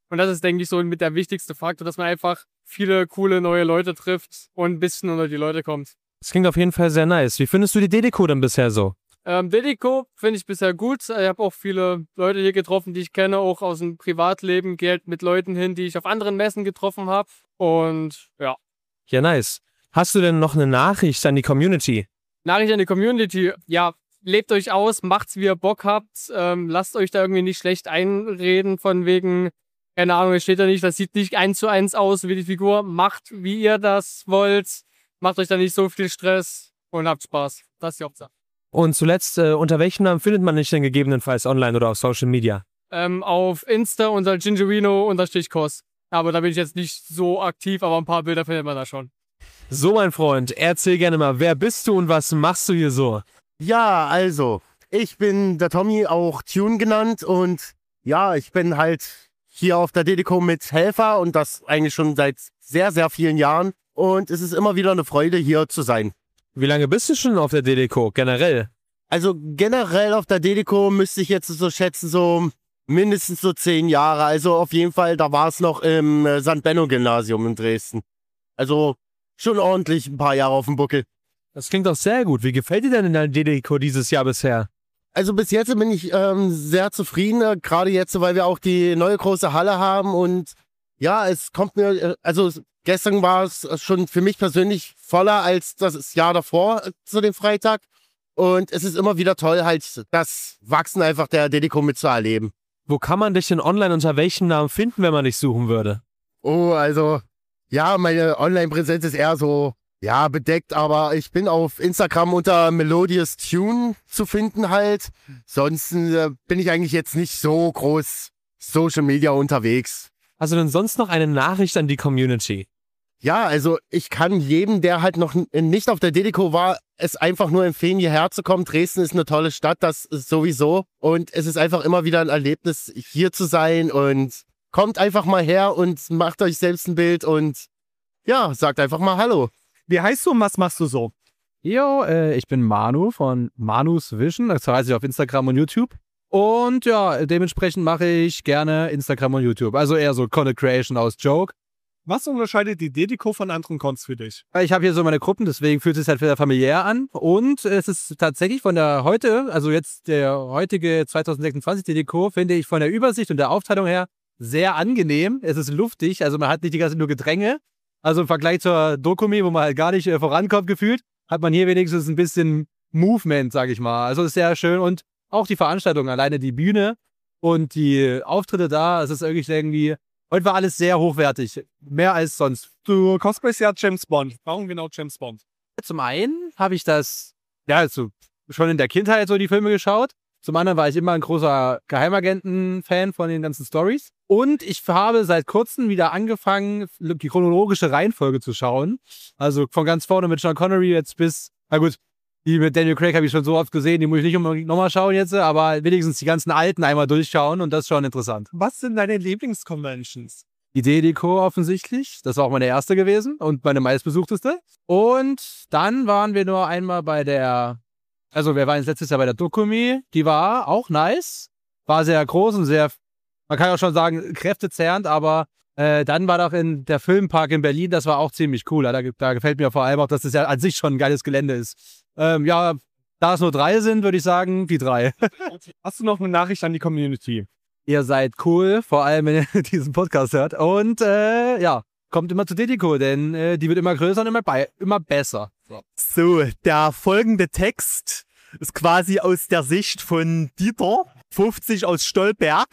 Und das ist, denke ich, so mit der wichtigste Faktor, dass man einfach viele coole neue Leute trifft und ein bisschen unter die Leute kommt. Das klingt auf jeden Fall sehr nice. Wie findest du die Delico denn bisher so? Ähm, Delico finde ich bisher gut. Ich habe auch viele Leute hier getroffen, die ich kenne, auch aus dem Privatleben. Gehe halt mit Leuten hin, die ich auf anderen Messen getroffen habe. Und ja. Ja, nice. Hast du denn noch eine Nachricht an die Community? Nachricht an die Community. Ja, lebt euch aus, macht's, wie ihr Bock habt. Ähm, lasst euch da irgendwie nicht schlecht einreden von wegen, keine Ahnung, es steht da nicht, das sieht nicht eins zu eins aus wie die Figur. Macht, wie ihr das wollt. Macht euch da nicht so viel Stress und habt Spaß. Das ist die Hauptsache. Und zuletzt, äh, unter welchem Namen findet man dich denn gegebenenfalls online oder auf Social Media? Ähm, auf Insta unter Gingerino-Kos. Aber da bin ich jetzt nicht so aktiv, aber ein paar Bilder findet man da schon. So, mein Freund, erzähl gerne mal, wer bist du und was machst du hier so? Ja, also, ich bin der Tommy, auch Tune genannt, und ja, ich bin halt hier auf der Delico mit Helfer und das eigentlich schon seit sehr, sehr vielen Jahren, und es ist immer wieder eine Freude, hier zu sein. Wie lange bist du schon auf der Delico, generell? Also generell auf der Delico müsste ich jetzt so schätzen, so mindestens so zehn Jahre. Also auf jeden Fall, da war es noch im äh, Sankt Benno Gymnasium in Dresden. Also schon ordentlich ein paar Jahre auf dem Buckel. Das klingt doch sehr gut. Wie gefällt dir denn in der Delico dieses Jahr bisher? Also bis jetzt bin ich ähm, sehr zufrieden, äh, gerade jetzt, weil wir auch die neue große Halle haben, und ja, es kommt mir, äh, also gestern war es schon für mich persönlich voller als das Jahr davor äh, zu dem Freitag, und es ist immer wieder toll, halt das Wachsen einfach der Delico mitzuerleben. Wo kann man dich denn online unter welchem Namen finden, wenn man dich suchen würde? Oh, also ja, meine Online-Präsenz ist eher so, ja, bedeckt, aber ich bin auf Instagram unter Melodious Tune zu finden halt. Sonst äh, bin ich eigentlich jetzt nicht so groß Social Media unterwegs. Hast du denn sonst noch eine Nachricht an die Community? Ja, also ich kann jedem, der halt noch nicht auf der Delico war, es einfach nur empfehlen, hierher zu kommen. Dresden ist eine tolle Stadt, das ist sowieso. Und es ist einfach immer wieder ein Erlebnis, hier zu sein, und kommt einfach mal her und macht euch selbst ein Bild und ja, sagt einfach mal Hallo. Wie heißt du und was machst du so? Jo, äh, ich bin Manu von Manus Vision, das heißt ich auf Instagram und YouTube. Und ja, dementsprechend mache ich gerne Instagram und YouTube. Also eher so Content Creation aus Joke. Was unterscheidet die Delico von anderen Cons für dich? Ich habe hier so meine Gruppen, deswegen fühlt es sich halt wieder familiär an. Und es ist tatsächlich von der heute, also jetzt der heutige zwanzig sechsundzwanzig Delico, finde ich von der Übersicht und der Aufteilung her sehr angenehm. Es ist luftig, also man hat nicht die ganze nur Gedränge. Also im Vergleich zur Dokumi, wo man halt gar nicht äh, vorankommt gefühlt, hat man hier wenigstens ein bisschen Movement, sage ich mal. Also ist sehr schön, und auch die Veranstaltung, alleine die Bühne und die Auftritte da, es ist irgendwie irgendwie, heute war alles sehr hochwertig, mehr als sonst. Du cosplayst ja James Bond. Warum genau James Bond? Zum einen habe ich das, ja, also schon in der Kindheit so die Filme geschaut. Zum anderen war ich immer ein großer Geheimagenten-Fan von den ganzen Stories. Und ich habe seit kurzem wieder angefangen, die chronologische Reihenfolge zu schauen. Also von ganz vorne mit Sean Connery jetzt bis, na gut, die mit Daniel Craig habe ich schon so oft gesehen, die muss ich nicht unbedingt nochmal schauen jetzt, aber wenigstens die ganzen alten einmal durchschauen, und das ist schon interessant. Was sind deine Lieblingsconventions? Die Delico offensichtlich, das war auch meine erste gewesen und meine meistbesuchteste. Und dann waren wir nur einmal bei der, also wir waren jetzt letztes Jahr bei der Dokumi, die war auch nice, war sehr groß und sehr, man kann auch schon sagen, kräftezehrend, aber äh, dann war doch in der Filmpark in Berlin, das war auch ziemlich cool. Da, da gefällt mir vor allem auch, dass das ja an sich schon ein geiles Gelände ist. Ähm, ja, da es nur drei sind, würde ich sagen, die drei. Hast du noch eine Nachricht an die Community? Ihr seid cool, vor allem wenn ihr diesen Podcast hört. Und äh, ja, kommt immer zu Delico, denn äh, die wird immer größer und immer, bei, immer besser. So. so, der folgende Text ist quasi aus der Sicht von Dieter, fünfzig aus Stolberg,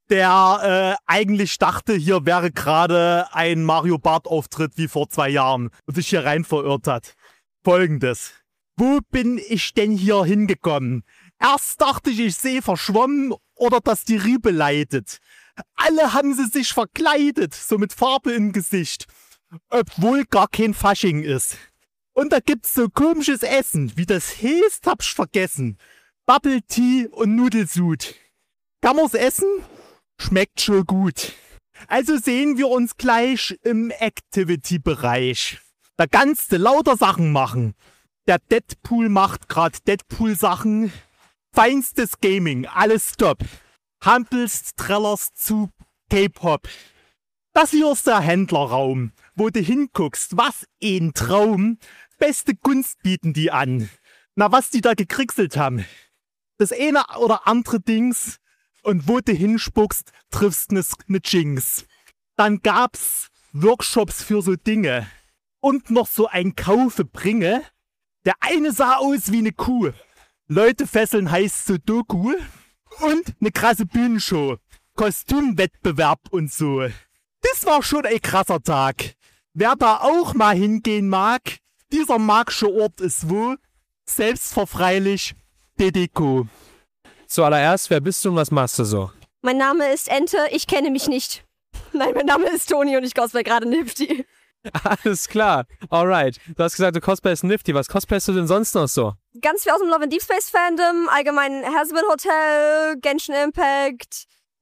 der äh, eigentlich dachte, hier wäre gerade ein Mario Bart-Auftritt wie vor zwei Jahren und sich hier rein verirrt hat. Folgendes. Wo bin ich denn hier hingekommen? Erst dachte ich, ich sehe verschwommen oder dass die Riebe leidet. Alle haben sie sich verkleidet, so mit Farbe im Gesicht, obwohl gar kein Fasching ist. Und da gibt's so komisches Essen, wie das heißt, hab ich vergessen. Bubble Tea und Nudelsud. Kann man's essen? Schmeckt schon gut. Also sehen wir uns gleich im Activity-Bereich. Da kannst du lauter Sachen machen. Der Deadpool macht grad Deadpool-Sachen. Feinstes Gaming, alles top. Hampelst, trällerst zu K-Pop. Das hier ist der Händlerraum, wo du hinguckst. Was ein Traum. Beste Gunst bieten die an. Na, was die da gekriegselt haben. Das eine oder andere Dings. Und wo du hinspuckst, triffst du ne Jinx. Dann gab's Workshops für so Dinge. Und noch so ein Kaufe bringe. Der eine sah aus wie ne Kuh. Leute fesseln heißt Sudoku. Und ne krasse Bühnenshow. Kostümwettbewerb und so. Das war schon ein krasser Tag. Wer da auch mal hingehen mag, dieser magische Ort ist wo? Selbstverfreilich D D C O. Zuallererst, wer bist du und was machst du so? Mein Name ist Ente, ich kenne mich nicht. Nein, mein Name ist Toni und ich cosplay gerade Nifty. Alles klar, alright. Du hast gesagt, du cosplayst Nifty. Was cosplayst du denn sonst noch so? Ganz viel aus dem Love and Deep Space Fandom, allgemein Hazbin Hotel, Genshin Impact,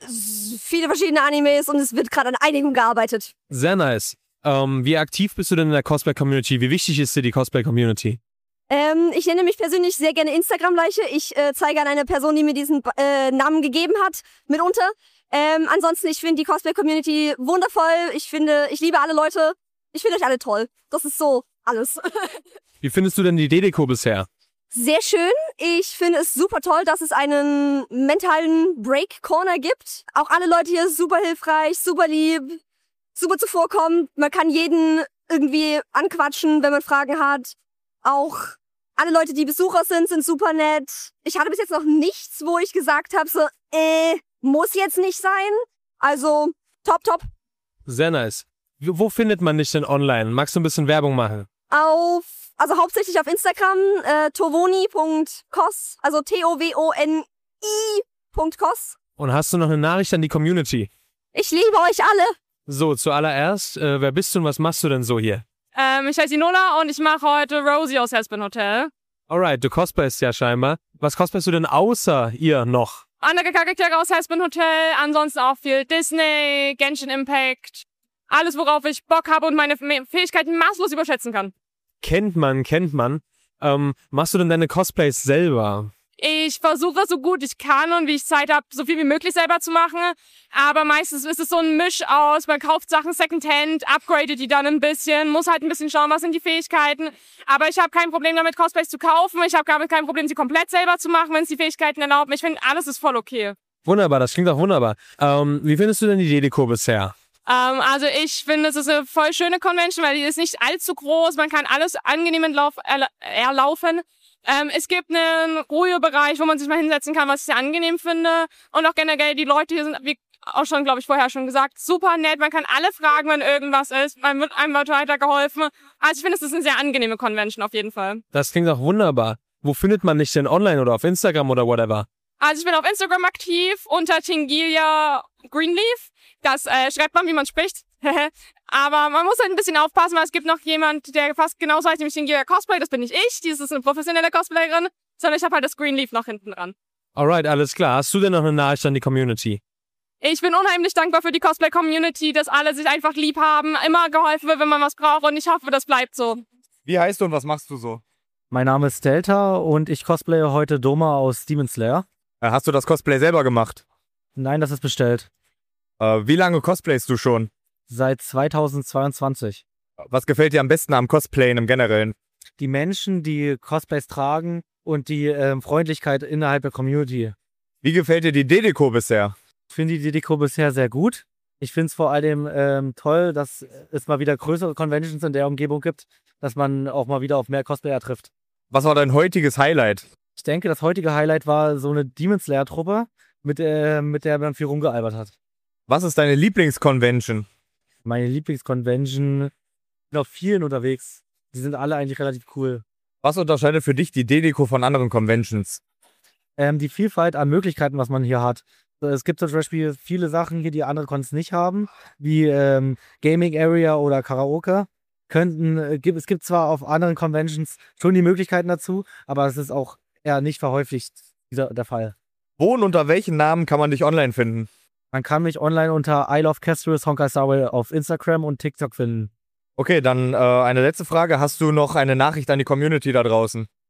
viele verschiedene Animes und es wird gerade an einigen gearbeitet. Sehr nice. Ähm, wie aktiv bist du denn in der Cosplay-Community? Wie wichtig ist dir die Cosplay-Community? Ähm, ich nenne mich persönlich sehr gerne Instagram-Leiche. Ich äh, zeige an eine Person, die mir diesen äh, Namen gegeben hat, mitunter. Ähm, ansonsten, ich finde die Cosplay-Community wundervoll. Ich finde, ich liebe alle Leute. Ich finde euch alle toll. Das ist so alles. Wie findest du denn die D D C O bisher? Sehr schön. Ich finde es super toll, dass es einen mentalen Break-Corner gibt. Auch alle Leute hier super hilfreich, super lieb, super zuvorkommend. Man kann jeden irgendwie anquatschen, wenn man Fragen hat. Auch alle Leute, die Besucher sind, sind super nett. Ich hatte bis jetzt noch nichts, wo ich gesagt habe, so, äh, muss jetzt nicht sein. Also, top, top. Sehr nice. Wo findet man dich denn online? Magst du ein bisschen Werbung machen? Auf, also hauptsächlich auf Instagram, äh, tovoni punkt cos, also T O W O N I punkt cos. Und hast du noch eine Nachricht an die Community? Ich liebe euch alle. So, zuallererst, äh, wer bist du und was machst du denn so hier? Ähm, ich heiße Inola und ich mache heute Rosie aus Hazbin Hotel. Alright, du cosplayst ja scheinbar. Was cosplayst du denn außer ihr noch? Andere Charaktere aus Hazbin Hotel, ansonsten auch viel Disney, Genshin Impact. Alles, worauf ich Bock habe und meine Fähigkeiten maßlos überschätzen kann. Kennt man, kennt man. Ähm, machst du denn deine Cosplays selber? Ich versuche so gut ich kann und wie ich Zeit habe, so viel wie möglich selber zu machen. Aber meistens ist es so ein Misch aus, man kauft Sachen Secondhand, upgradet die dann ein bisschen, muss halt ein bisschen schauen, was sind die Fähigkeiten. Aber ich habe kein Problem damit, Cosplays zu kaufen. Ich habe damit kein Problem, sie komplett selber zu machen, wenn es die Fähigkeiten erlauben. Ich finde, alles ist voll okay. Wunderbar, das klingt auch wunderbar. Ähm, wie findest du denn die D D C O bisher? Ähm, also ich finde, es ist eine voll schöne Convention, weil die ist nicht allzu groß. Man kann alles angenehm entlauf, erla erlaufen. Ähm, es gibt einen Ruhebereich, wo man sich mal hinsetzen kann, was ich sehr angenehm finde. Und auch generell, die Leute hier sind, wie auch schon, glaube ich, vorher schon gesagt, super nett. Man kann alle fragen, wenn irgendwas ist. Man wird einem weitergeholfen. Also ich finde, es ist eine sehr angenehme Convention auf jeden Fall. Das klingt auch wunderbar. Wo findet man dich denn online oder auf Instagram oder whatever? Also ich bin auf Instagram aktiv unter Tingilia Greenleaf. Das äh, schreibt man, wie man spricht. Aber man muss halt ein bisschen aufpassen, weil es gibt noch jemand, der fast genauso heißt, nämlich Tingilia Cosplay. Das bin nicht ich. Die ist eine professionelle Cosplayerin. Sondern ich habe halt das Greenleaf noch hinten dran. Alright, alles klar. Hast du denn noch eine Nachricht an die Community? Ich bin unheimlich dankbar für die Cosplay-Community, dass alle sich einfach lieb haben, immer geholfen wird, wenn man was braucht. Und ich hoffe, das bleibt so. Wie heißt du und was machst du so? Mein Name ist Delta und ich cosplaye heute Doma aus Demon Slayer. Äh, hast du das Cosplay selber gemacht? Nein, das ist bestellt. Äh, wie lange cosplayst du schon? Seit zweitausendzweiundzwanzig. Was gefällt dir am besten am Cosplayen im Generellen? Die Menschen, die Cosplays tragen und die ähm, Freundlichkeit innerhalb der Community. Wie gefällt dir die D D C O bisher? Ich finde die D D C O bisher sehr gut. Ich finde es vor allem ähm, toll, dass es mal wieder größere Conventions in der Umgebung gibt, dass man auch mal wieder auf mehr Cosplayer trifft. Was war dein heutiges Highlight? Ich denke, das heutige Highlight war so eine Demon Slayer-Truppe, mit, äh, mit der man viel rumgealbert hat. Was ist deine Lieblingsconvention? Meine Lieblingsconvention, ich bin auf vielen unterwegs. Die sind alle eigentlich relativ cool. Was unterscheidet für dich die D D C O von anderen Conventions? Ähm, die Vielfalt an Möglichkeiten, was man hier hat. Es gibt zum Beispiel viele Sachen hier, die andere Cons nicht haben, wie ähm, Gaming Area oder Karaoke. Könnten, äh, gibt, es gibt zwar auf anderen Conventions schon die Möglichkeiten dazu, aber es ist auch eher nicht verhäufigt dieser, der Fall. Wo und unter welchen Namen kann man dich online finden? Man kann mich online unter I Love Kestrel Honkai Star Rail auf Instagram und TikTok finden. Okay, dann äh, eine letzte Frage. Hast du noch eine Nachricht an die Community da draußen?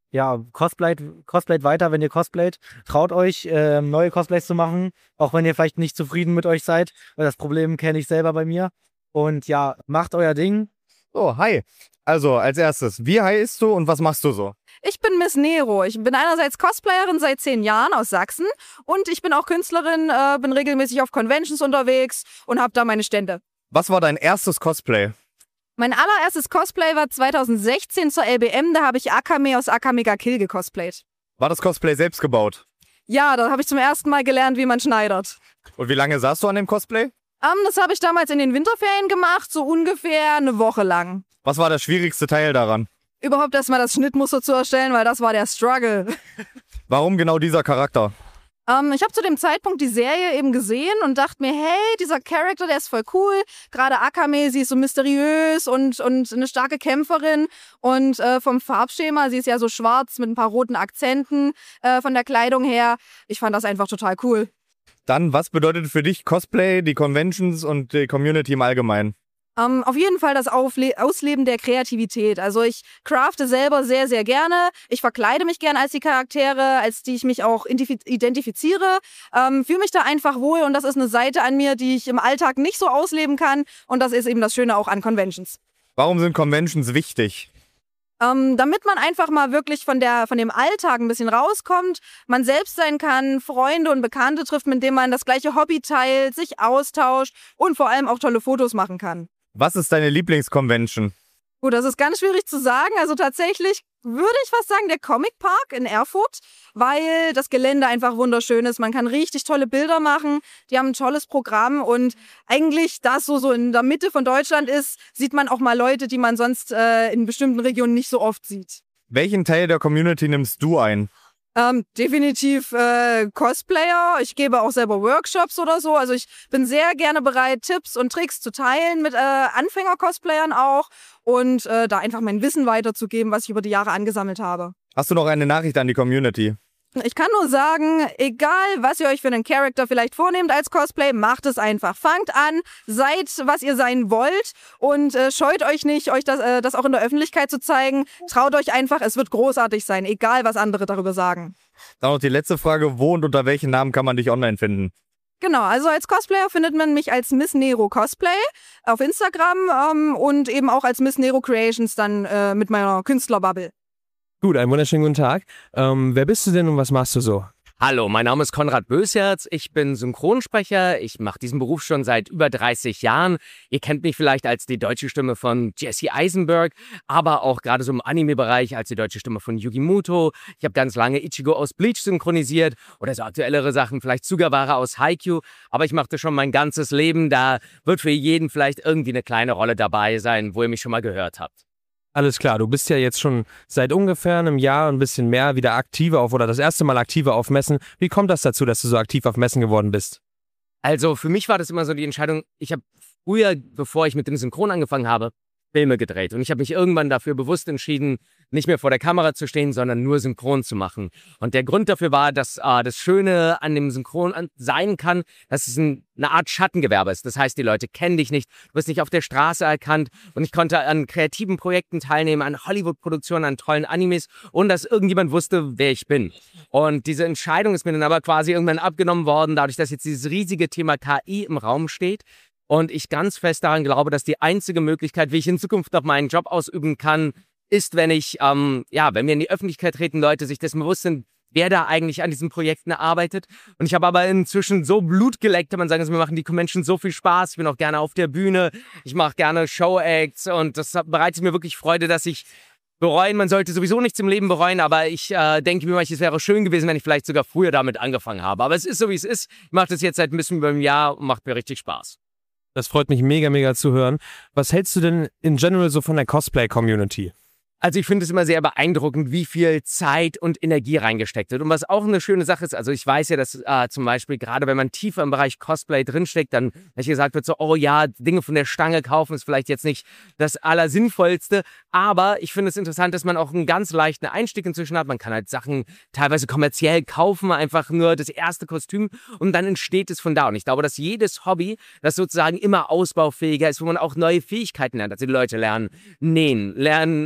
ja, cosplayt, cosplayt weiter, wenn ihr cosplayt. Traut euch, äh, neue Cosplays zu machen, auch wenn ihr vielleicht nicht zufrieden mit euch seid, weil das Problem kenne ich selber bei mir. Und ja, macht euer Ding. So, hi. Also, als erstes, wie heißt du und was machst du so? Ich bin Miss Nero. Ich bin einerseits Cosplayerin seit zehn Jahren aus Sachsen und ich bin auch Künstlerin, äh, bin regelmäßig auf Conventions unterwegs und habe da meine Stände. Was war dein erstes Cosplay? Mein allererstes Cosplay war zweitausendsechzehn zur L B M, da habe ich Akame aus Akame ga Kill gecosplayt. War das Cosplay selbst gebaut? Ja, da habe ich zum ersten Mal gelernt, wie man schneidert. Und wie lange saßt du an dem Cosplay? Um, das habe ich damals in den Winterferien gemacht, so ungefähr eine Woche lang. Was war der schwierigste Teil daran? Überhaupt erstmal das Schnittmuster zu erstellen, weil das war der Struggle. Warum genau dieser Charakter? Um, ich habe zu dem Zeitpunkt die Serie eben gesehen und dachte mir, hey, dieser Charakter, der ist voll cool. Gerade Akame, sie ist so mysteriös und, und eine starke Kämpferin. Und äh, vom Farbschema, sie ist ja so schwarz mit ein paar roten Akzenten äh, von der Kleidung her. Ich fand das einfach total cool. Dann, was bedeutet für dich Cosplay, die Conventions und die Community im Allgemeinen? Um, auf jeden Fall das Aufle- Ausleben der Kreativität. Also ich crafte selber sehr, sehr gerne. Ich verkleide mich gerne als die Charaktere, als die ich mich auch identifiziere. Um, fühle mich da einfach wohl und das ist eine Seite an mir, die ich im Alltag nicht so ausleben kann. Und das ist eben das Schöne auch an Conventions. Warum sind Conventions wichtig? Ähm, damit man einfach mal wirklich von, der, von dem Alltag ein bisschen rauskommt, man selbst sein kann, Freunde und Bekannte trifft, mit denen man das gleiche Hobby teilt, sich austauscht und vor allem auch tolle Fotos machen kann. Was ist deine Lieblingsconvention? Gut, das ist ganz schwierig zu sagen. Also tatsächlich würde ich fast sagen, der Comic Park in Erfurt, weil das Gelände einfach wunderschön ist. Man kann richtig tolle Bilder machen. Die haben ein tolles Programm und eigentlich, da es so, so in der Mitte von Deutschland ist, sieht man auch mal Leute, die man sonst äh, in bestimmten Regionen nicht so oft sieht. Welchen Teil der Community nimmst du ein? Ähm, definitiv äh, Cosplayer. Ich gebe auch selber Workshops oder so. Also ich bin sehr gerne bereit, Tipps und Tricks zu teilen mit äh, Anfänger-Cosplayern auch und äh, da einfach mein Wissen weiterzugeben, was ich über die Jahre angesammelt habe. Hast du noch eine Nachricht an die Community? Ich kann nur sagen, egal was ihr euch für einen Charakter vielleicht vornehmt als Cosplay, macht es einfach. Fangt an, seid, was ihr sein wollt und äh, scheut euch nicht, euch das, äh, das auch in der Öffentlichkeit zu zeigen. Traut euch einfach, es wird großartig sein, egal was andere darüber sagen. Dann noch die letzte Frage, wo und unter welchen Namen kann man dich online finden? Genau, also als Cosplayer findet man mich als Miss Nero Cosplay auf Instagram ähm, und eben auch als Miss Nero Creations dann äh, mit meiner Künstlerbubble. Gut, einen wunderschönen guten Tag. Ähm, wer bist du denn und was machst du so? Hallo, mein Name ist Konrad Bösherz, ich bin Synchronsprecher, ich mache diesen Beruf schon seit über dreißig Jahren. Ihr kennt mich vielleicht als die deutsche Stimme von Jesse Eisenberg, aber auch gerade so im Anime-Bereich als die deutsche Stimme von Yugi Muto. Ich habe ganz lange Ichigo aus Bleach synchronisiert oder so aktuellere Sachen, vielleicht Sugawara aus Haikyuu, aber ich mache das schon mein ganzes Leben, da wird für jeden vielleicht irgendwie eine kleine Rolle dabei sein, wo ihr mich schon mal gehört habt. Alles klar, du bist ja jetzt schon seit ungefähr einem Jahr ein bisschen mehr wieder aktiver auf oder das erste Mal aktiver auf Messen. Wie kommt das dazu, dass du so aktiv auf Messen geworden bist? Also für mich war das immer so die Entscheidung, ich habe früher, bevor ich mit dem Synchron angefangen habe, Filme gedreht. Und ich habe mich irgendwann dafür bewusst entschieden, nicht mehr vor der Kamera zu stehen, sondern nur synchron zu machen. Und der Grund dafür war, dass äh, das Schöne an dem Synchron sein kann, dass es ein, eine Art Schattengewerbe ist. Das heißt, die Leute kennen dich nicht, du wirst nicht auf der Straße erkannt. Und ich konnte an kreativen Projekten teilnehmen, an Hollywood-Produktionen, an tollen Animes, ohne dass irgendjemand wusste, wer ich bin. Und diese Entscheidung ist mir dann aber quasi irgendwann abgenommen worden, dadurch, dass jetzt dieses riesige Thema K I im Raum steht. Und ich ganz fest daran glaube, dass die einzige Möglichkeit, wie ich in Zukunft noch meinen Job ausüben kann, ist, wenn ich, ähm, ja, wenn wir in die Öffentlichkeit treten, Leute sich dessen bewusst sind, wer da eigentlich an diesen Projekten arbeitet. Und ich habe aber inzwischen so Blut geleckt, kann man sagen, also mir machen die Conventions so viel Spaß. Ich bin auch gerne auf der Bühne. Ich mache gerne Show-Acts und das bereitet mir wirklich Freude, dass ich bereuen. Man sollte sowieso nichts im Leben bereuen, aber ich äh, denke mir manchmal, es wäre schön gewesen, wenn ich vielleicht sogar früher damit angefangen habe. Aber es ist so, wie es ist. Ich mache das jetzt seit ein bisschen über einem Jahr und macht mir richtig Spaß. Das freut mich mega, mega zu hören. Was hältst du denn in general so von der Cosplay-Community? Also ich finde es immer sehr beeindruckend, wie viel Zeit und Energie reingesteckt wird. Und was auch eine schöne Sache ist, also ich weiß ja, dass äh, zum Beispiel gerade wenn man tiefer im Bereich Cosplay drinsteckt, dann gesagt wird so, oh ja, Dinge von der Stange kaufen ist vielleicht jetzt nicht das Allersinnvollste. Aber ich finde es interessant, dass man auch einen ganz leichten Einstieg inzwischen hat. Man kann halt Sachen teilweise kommerziell kaufen, einfach nur das erste Kostüm und dann entsteht es von da. Und ich glaube, dass jedes Hobby, das sozusagen immer ausbaufähiger ist, wo man auch neue Fähigkeiten lernt. Also die Leute lernen nähen, lernen ein Auge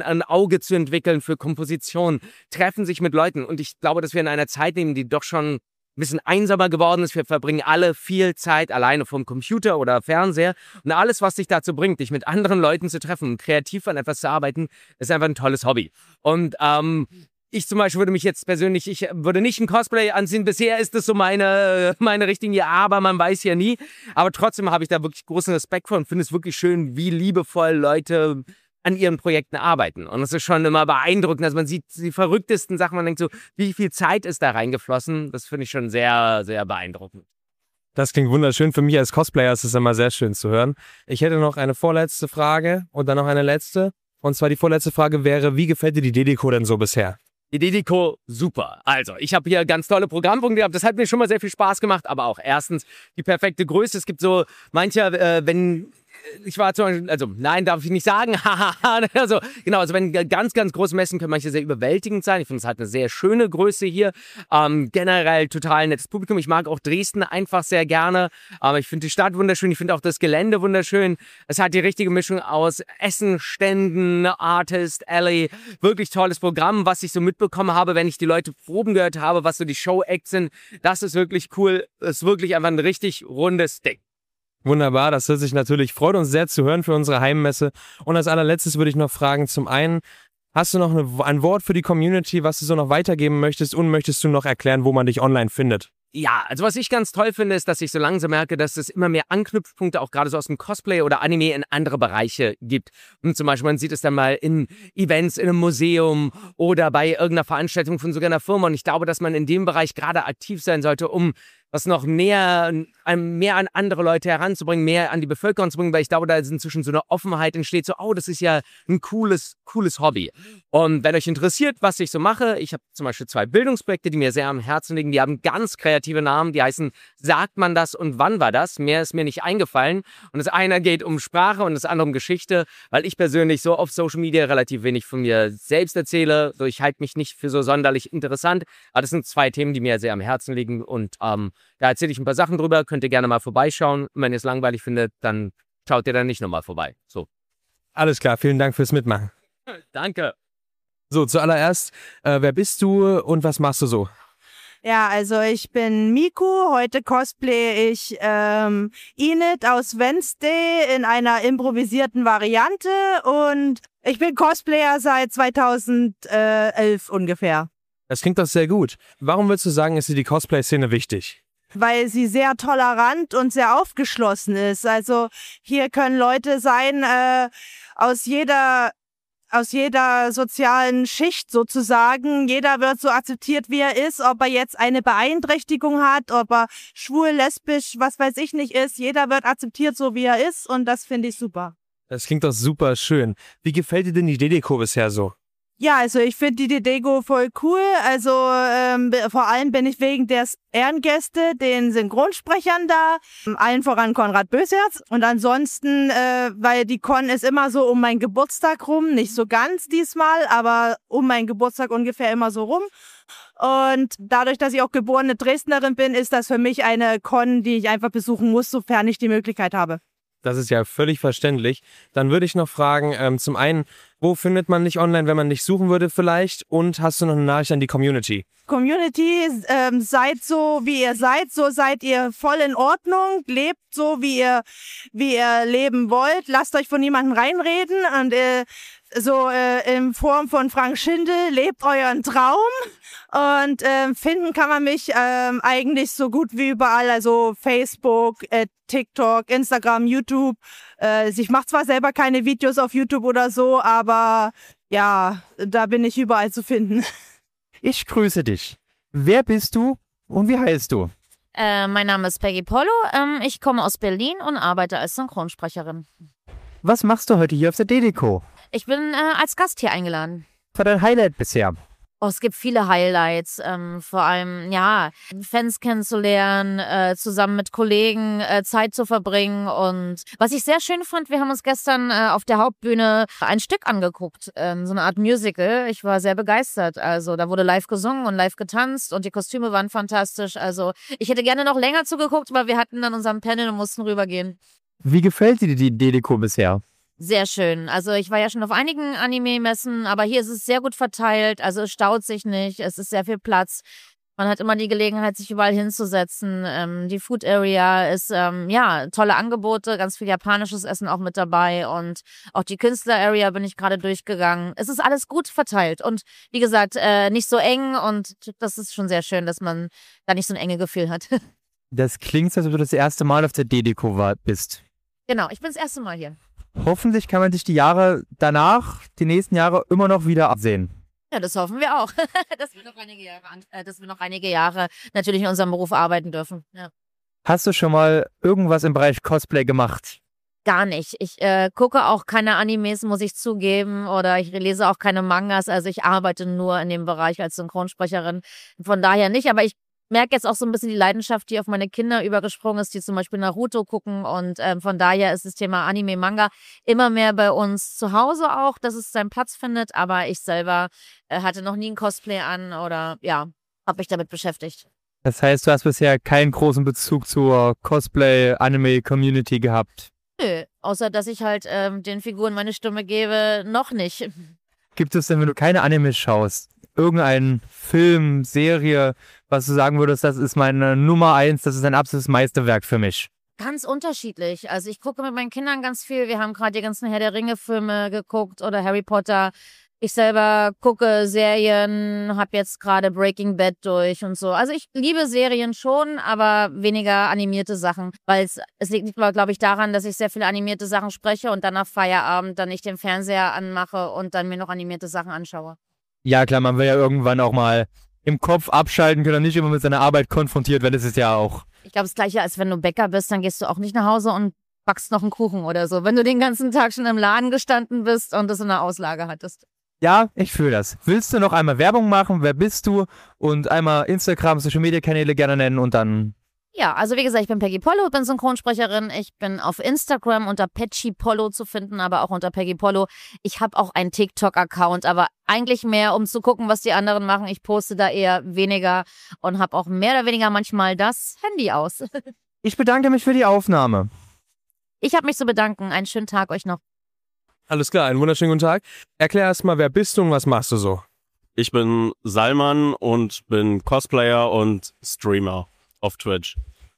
Auge zu entwickeln für Komposition, treffen sich mit Leuten. Und ich glaube, dass wir in einer Zeit leben, die doch schon ein bisschen einsamer geworden ist. Wir verbringen alle viel Zeit alleine vom Computer oder Fernseher. Und alles, was dich dazu bringt, dich mit anderen Leuten zu treffen und kreativ an etwas zu arbeiten, ist einfach ein tolles Hobby. Und ähm, ich zum Beispiel würde mich jetzt persönlich, ich würde nicht ein Cosplay anziehen. Bisher ist das so meine, meine Richtlinie, aber man weiß ja nie. Aber trotzdem habe ich da wirklich großen Respekt vor und finde es wirklich schön, wie liebevoll Leute an ihren Projekten arbeiten. Und es ist schon immer beeindruckend, dass man sieht die verrücktesten Sachen. Man denkt so, wie viel Zeit ist da reingeflossen? Das finde ich schon sehr, sehr beeindruckend. Das klingt wunderschön. Für mich als Cosplayer ist es immer sehr schön zu hören. Ich hätte noch eine vorletzte Frage und dann noch eine letzte. Und zwar die vorletzte Frage wäre, wie gefällt dir die Dedeco denn so bisher? Die Dedeco, super. Also, ich habe hier ganz tolle Programmpunkte gehabt. Das hat mir schon mal sehr viel Spaß gemacht. Aber auch erstens die perfekte Größe. Es gibt so mancher, äh, wenn... Ich war zum Beispiel, also nein, darf ich nicht sagen, also genau, also wenn ganz, ganz große Messen können manche sehr überwältigend sein. Ich finde, es hat eine sehr schöne Größe hier. Ähm, generell total nettes Publikum. Ich mag auch Dresden einfach sehr gerne. Aber ich finde die Stadt wunderschön. Ich finde auch das Gelände wunderschön. Es hat die richtige Mischung aus Essen, Ständen, Artist, Alley. Wirklich tolles Programm, was ich so mitbekommen habe, wenn ich die Leute proben gehört habe, was so die Show-Acts sind. Das ist wirklich cool. Das ist wirklich einfach ein richtig rundes Ding. Wunderbar, das hört sich natürlich, freut uns sehr zu hören für unsere Heimmesse. Und als allerletztes würde ich noch fragen, zum einen, hast du noch eine, ein Wort für die Community, was du so noch weitergeben möchtest und möchtest du noch erklären, wo man dich online findet? Ja, also was ich ganz toll finde, ist, dass ich so langsam merke, dass es immer mehr Anknüpfpunkte auch gerade so aus dem Cosplay oder Anime in andere Bereiche gibt. Und zum Beispiel, man sieht es dann mal in Events, in einem Museum oder bei irgendeiner Veranstaltung von sogar einer Firma. Und ich glaube, dass man in dem Bereich gerade aktiv sein sollte, um was noch näher, mehr an andere Leute heranzubringen, mehr an die Bevölkerung zu bringen, weil ich glaube, da ist inzwischen so eine Offenheit entsteht, so, oh, das ist ja ein cooles, cooles Hobby. Und wenn euch interessiert, was ich so mache, ich habe zum Beispiel zwei Bildungsprojekte, die mir sehr am Herzen liegen, die haben ganz kreative Namen, die heißen Sagt man das und wann war das? Mehr ist mir nicht eingefallen. Und das eine geht um Sprache und das andere um Geschichte, weil ich persönlich so auf Social Media relativ wenig von mir selbst erzähle, so ich halte mich nicht für so sonderlich interessant, aber das sind zwei Themen, die mir sehr am Herzen liegen und ähm, da erzähle ich ein paar Sachen drüber, könnt ihr gerne mal vorbeischauen. Und wenn ihr es langweilig findet, dann schaut ihr dann nicht nochmal vorbei. So. Alles klar, vielen Dank fürs Mitmachen. Danke. So, zuallererst, äh, wer bist du und was machst du so? Ja, also ich bin Miku, heute cosplay ich ähm, Enid aus Wednesday in einer improvisierten Variante und ich bin Cosplayer seit zweitausendelf ungefähr. Das klingt doch sehr gut. Warum würdest du sagen, ist dir die Cosplay-Szene wichtig? Weil sie sehr tolerant und sehr aufgeschlossen ist. Also hier können Leute sein äh, aus jeder aus jeder sozialen Schicht sozusagen. Jeder wird so akzeptiert, wie er ist, ob er jetzt eine Beeinträchtigung hat, ob er schwul, lesbisch, was weiß ich nicht ist. Jeder wird akzeptiert, so wie er ist und das finde ich super. Das klingt doch super schön. Wie gefällt dir denn die Dedeco bisher so? Ja, also ich finde die Dedeco voll cool. Also ähm, vor allem bin ich wegen der Ehrengäste, den Synchronsprechern da, allen voran Konrad Bösherz. Und ansonsten, äh, weil die Con ist immer so um meinen Geburtstag rum, nicht so ganz diesmal, aber um meinen Geburtstag ungefähr immer so rum. Und dadurch, dass ich auch geborene Dresdnerin bin, ist das für mich eine Con, die ich einfach besuchen muss, sofern ich die Möglichkeit habe. Das ist ja völlig verständlich. Dann würde ich noch fragen, ähm, zum einen, wo findet man dich online, wenn man dich suchen würde vielleicht? Und hast du noch eine Nachricht an die Community? Community, ähm, seid so, wie ihr seid, so seid ihr voll in Ordnung, lebt so, wie ihr, wie ihr leben wollt, lasst euch von niemandem reinreden und äh, so äh, in Form von Frank Schindel, lebt euren Traum und äh, finden kann man mich äh, eigentlich so gut wie überall, also Facebook, äh, TikTok, Instagram, YouTube. Äh, ich mache zwar selber keine Videos auf YouTube oder so, aber ja, da bin ich überall zu finden. Ich grüße dich. Wer bist du und wie heißt du? Äh, mein Name ist Peggy Polo. Ähm, ich komme aus Berlin und arbeite als Synchronsprecherin. Was machst du heute hier auf der Dedeco? Ich bin äh, als Gast hier eingeladen. Was war dein Highlight bisher? Oh, es gibt viele Highlights, ähm, vor allem, ja, Fans kennenzulernen, äh, zusammen mit Kollegen äh, Zeit zu verbringen und was ich sehr schön fand, wir haben uns gestern äh, auf der Hauptbühne ein Stück angeguckt, äh, so eine Art Musical. Ich war sehr begeistert, also da wurde live gesungen und live getanzt und die Kostüme waren fantastisch, also ich hätte gerne noch länger zugeguckt, aber wir hatten dann unseren Panel und mussten rübergehen. Wie gefällt dir die Dedeco bisher? sehr schön. Also ich war ja schon auf einigen Anime-Messen, aber hier ist es sehr gut verteilt. Also es staut sich nicht, es ist sehr viel Platz. Man hat immer die Gelegenheit, sich überall hinzusetzen. Ähm, die Food Area ist, ähm, ja, tolle Angebote, ganz viel japanisches Essen auch mit dabei und auch die Künstler Area bin ich gerade durchgegangen. Es ist alles gut verteilt und wie gesagt, äh, nicht so eng und das ist schon sehr schön, dass man da nicht so ein enge Gefühl hat. Das klingt, als ob du das erste Mal auf der D-Deko war- bist. Genau, ich bin das erste Mal hier. Hoffentlich kann man sich die Jahre danach, die nächsten Jahre, immer noch wieder absehen. Ja, das hoffen wir auch, dass wir noch einige Jahre, an- äh, dass wir noch einige Jahre natürlich in unserem Beruf arbeiten dürfen. Ja. Hast du schon mal irgendwas im Bereich Cosplay gemacht? Gar nicht. Ich äh, gucke auch keine Animes, muss ich zugeben, oder ich lese auch keine Mangas. Also ich arbeite nur in dem Bereich als Synchronsprecherin. Von daher nicht, aber ich merke jetzt auch so ein bisschen die Leidenschaft, die auf meine Kinder übergesprungen ist, die zum Beispiel Naruto gucken. Und ähm, von daher ist das Thema Anime, Manga immer mehr bei uns zu Hause auch, dass es seinen Platz findet. Aber ich selber äh, hatte noch nie ein Cosplay an oder ja, habe mich damit beschäftigt. Das heißt, du hast bisher keinen großen Bezug zur Cosplay-Anime-Community gehabt. Nö, außer dass ich halt ähm, den Figuren meine Stimme gebe, noch nicht. Gibt es denn, wenn du keine Anime schaust, irgendeinen Film, Serie, was du sagen würdest, das ist meine Nummer eins, das ist ein absolutes Meisterwerk für mich? Ganz unterschiedlich. Also ich gucke mit meinen Kindern ganz viel. Wir haben gerade die ganzen Herr der Ringe-Filme geguckt oder Harry Potter. Ich selber gucke Serien, habe jetzt gerade Breaking Bad durch und so. Also ich liebe Serien schon, aber weniger animierte Sachen. Weil es, es liegt, glaube ich, daran, dass ich sehr viele animierte Sachen spreche und dann nach Feierabend dann nicht den Fernseher anmache und dann mir noch animierte Sachen anschaue. Ja klar, man will ja irgendwann auch mal im Kopf abschalten können und nicht immer mit seiner Arbeit konfrontiert werden. Das ist ja auch. Ich glaube, das Gleiche, als wenn du Bäcker bist, dann gehst du auch nicht nach Hause und backst noch einen Kuchen oder so. Wenn du den ganzen Tag schon im Laden gestanden bist und das in der Auslage hattest. Ja, ich fühle das. Willst du noch einmal Werbung machen? Wer bist du? Und einmal Instagram, Social Media Kanäle gerne nennen und dann. Ja, also wie gesagt, ich bin Peggy Pollo, bin Synchronsprecherin. Ich bin auf Instagram unter Petschi Pollo zu finden, aber auch unter Peggy Pollo. Ich habe auch einen TikTok-Account, aber eigentlich mehr, um zu gucken, was die anderen machen. Ich poste da eher weniger und habe auch mehr oder weniger manchmal das Handy aus. Ich bedanke mich für die Aufnahme. Ich habe mich zu bedanken. Einen schönen Tag euch noch. Alles klar, einen wunderschönen guten Tag. Erklär erst mal, wer bist du und was machst du so? Ich bin Salman und bin Cosplayer und Streamer auf Twitch.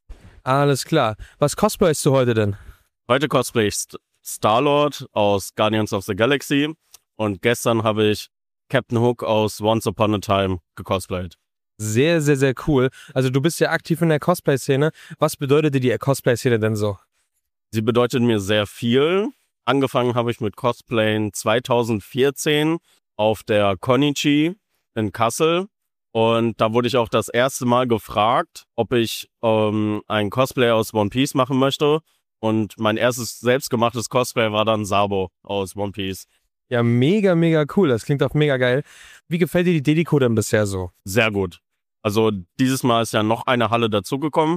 Alles klar. Was cosplayst du heute denn? Heute cosplay ich St- Star-Lord aus Guardians of the Galaxy und gestern habe ich Captain Hook aus Once Upon a Time gecosplayt. Sehr, sehr, sehr cool. Also du bist ja aktiv in der Cosplay-Szene. Was bedeutet dir die Cosplay-Szene denn so? Sie bedeutet mir sehr viel. Angefangen habe ich mit Cosplayen zweitausendvierzehn auf der Konichi in Kassel. Und da wurde ich auch das erste Mal gefragt, ob ich ähm, ein Cosplay aus One Piece machen möchte. Und mein erstes selbstgemachtes Cosplay war dann Sabo aus One Piece. Ja, mega, mega cool. Das klingt auch mega geil. Wie gefällt dir die D-Deko denn bisher so? Sehr gut. Also dieses Mal ist ja noch eine Halle dazugekommen.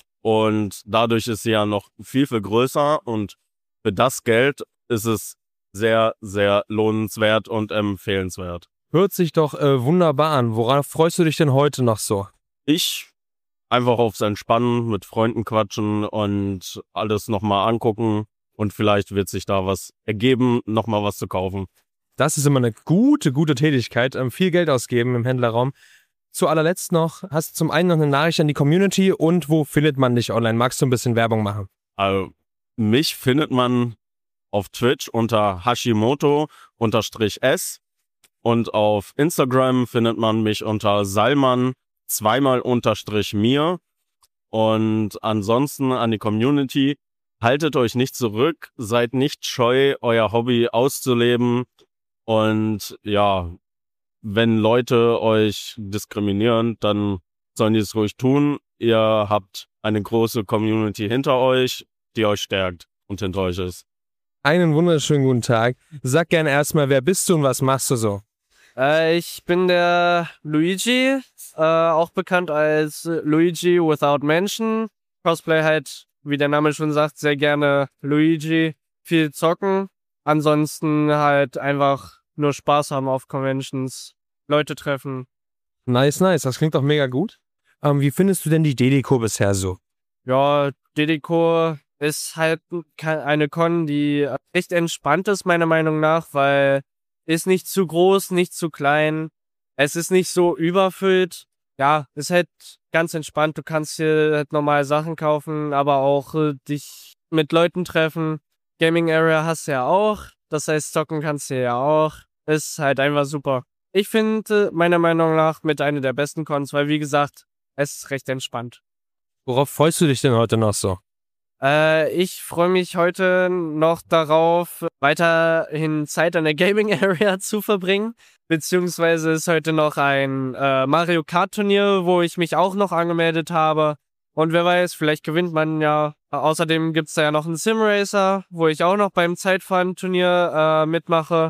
Und dadurch ist sie ja noch viel, viel größer. Und für das Geld ist es sehr, sehr lohnenswert und empfehlenswert. Hört sich doch äh, wunderbar an. Worauf freust du dich denn heute noch so? Ich einfach aufs Entspannen, mit Freunden quatschen und alles nochmal angucken. Und vielleicht wird sich da was ergeben, nochmal was zu kaufen. Das ist immer eine gute, gute Tätigkeit. Ähm, viel Geld ausgeben im Händlerraum. Zu allerletzt noch, hast du zum einen noch eine Nachricht an die Community und wo findet man dich online? Magst du ein bisschen Werbung machen? Also, mich findet man auf Twitch unter Hashimoto-S und auf Instagram findet man mich unter Salman zweimal unterstrich mir. Und ansonsten an die Community, haltet euch nicht zurück, seid nicht scheu, euer Hobby auszuleben. Und ja, wenn Leute euch diskriminieren, dann sollen die es ruhig tun. Ihr habt eine große Community hinter euch, die euch stärkt und hinter euch ist. Einen wunderschönen guten Tag. Sag gerne erstmal, wer bist du und was machst du so? Äh, ich bin der Luigi, äh, auch bekannt als Luigi Without Mention. Cosplay halt, wie der Name schon sagt, sehr gerne Luigi. Viel zocken. Ansonsten halt einfach nur Spaß haben auf Conventions, Leute treffen. Nice, nice. Das klingt doch mega gut. Ähm, wie findest du denn die D-Deko bisher so? Ja, D-Deko ist halt eine Con, die echt entspannt ist, meiner Meinung nach, weil ist nicht zu groß, nicht zu klein. Es ist nicht so überfüllt. Ja, ist halt ganz entspannt. Du kannst hier halt normal Sachen kaufen, aber auch äh, dich mit Leuten treffen. Gaming Area hast du ja auch. Das heißt, zocken kannst du ja auch. Ist halt einfach super. Ich finde, meiner Meinung nach, mit einer der besten Cons, weil wie gesagt, es ist recht entspannt. Worauf freust du dich denn heute noch so? Äh, ich freue mich heute noch darauf, weiterhin Zeit an der Gaming Area zu verbringen. Beziehungsweise ist heute noch ein äh, Mario Kart Turnier, wo ich mich auch noch angemeldet habe. Und wer weiß, vielleicht gewinnt man ja. Außerdem gibt's da ja noch einen Simracer, wo ich auch noch beim Zeitfahren-Turnier äh, mitmache.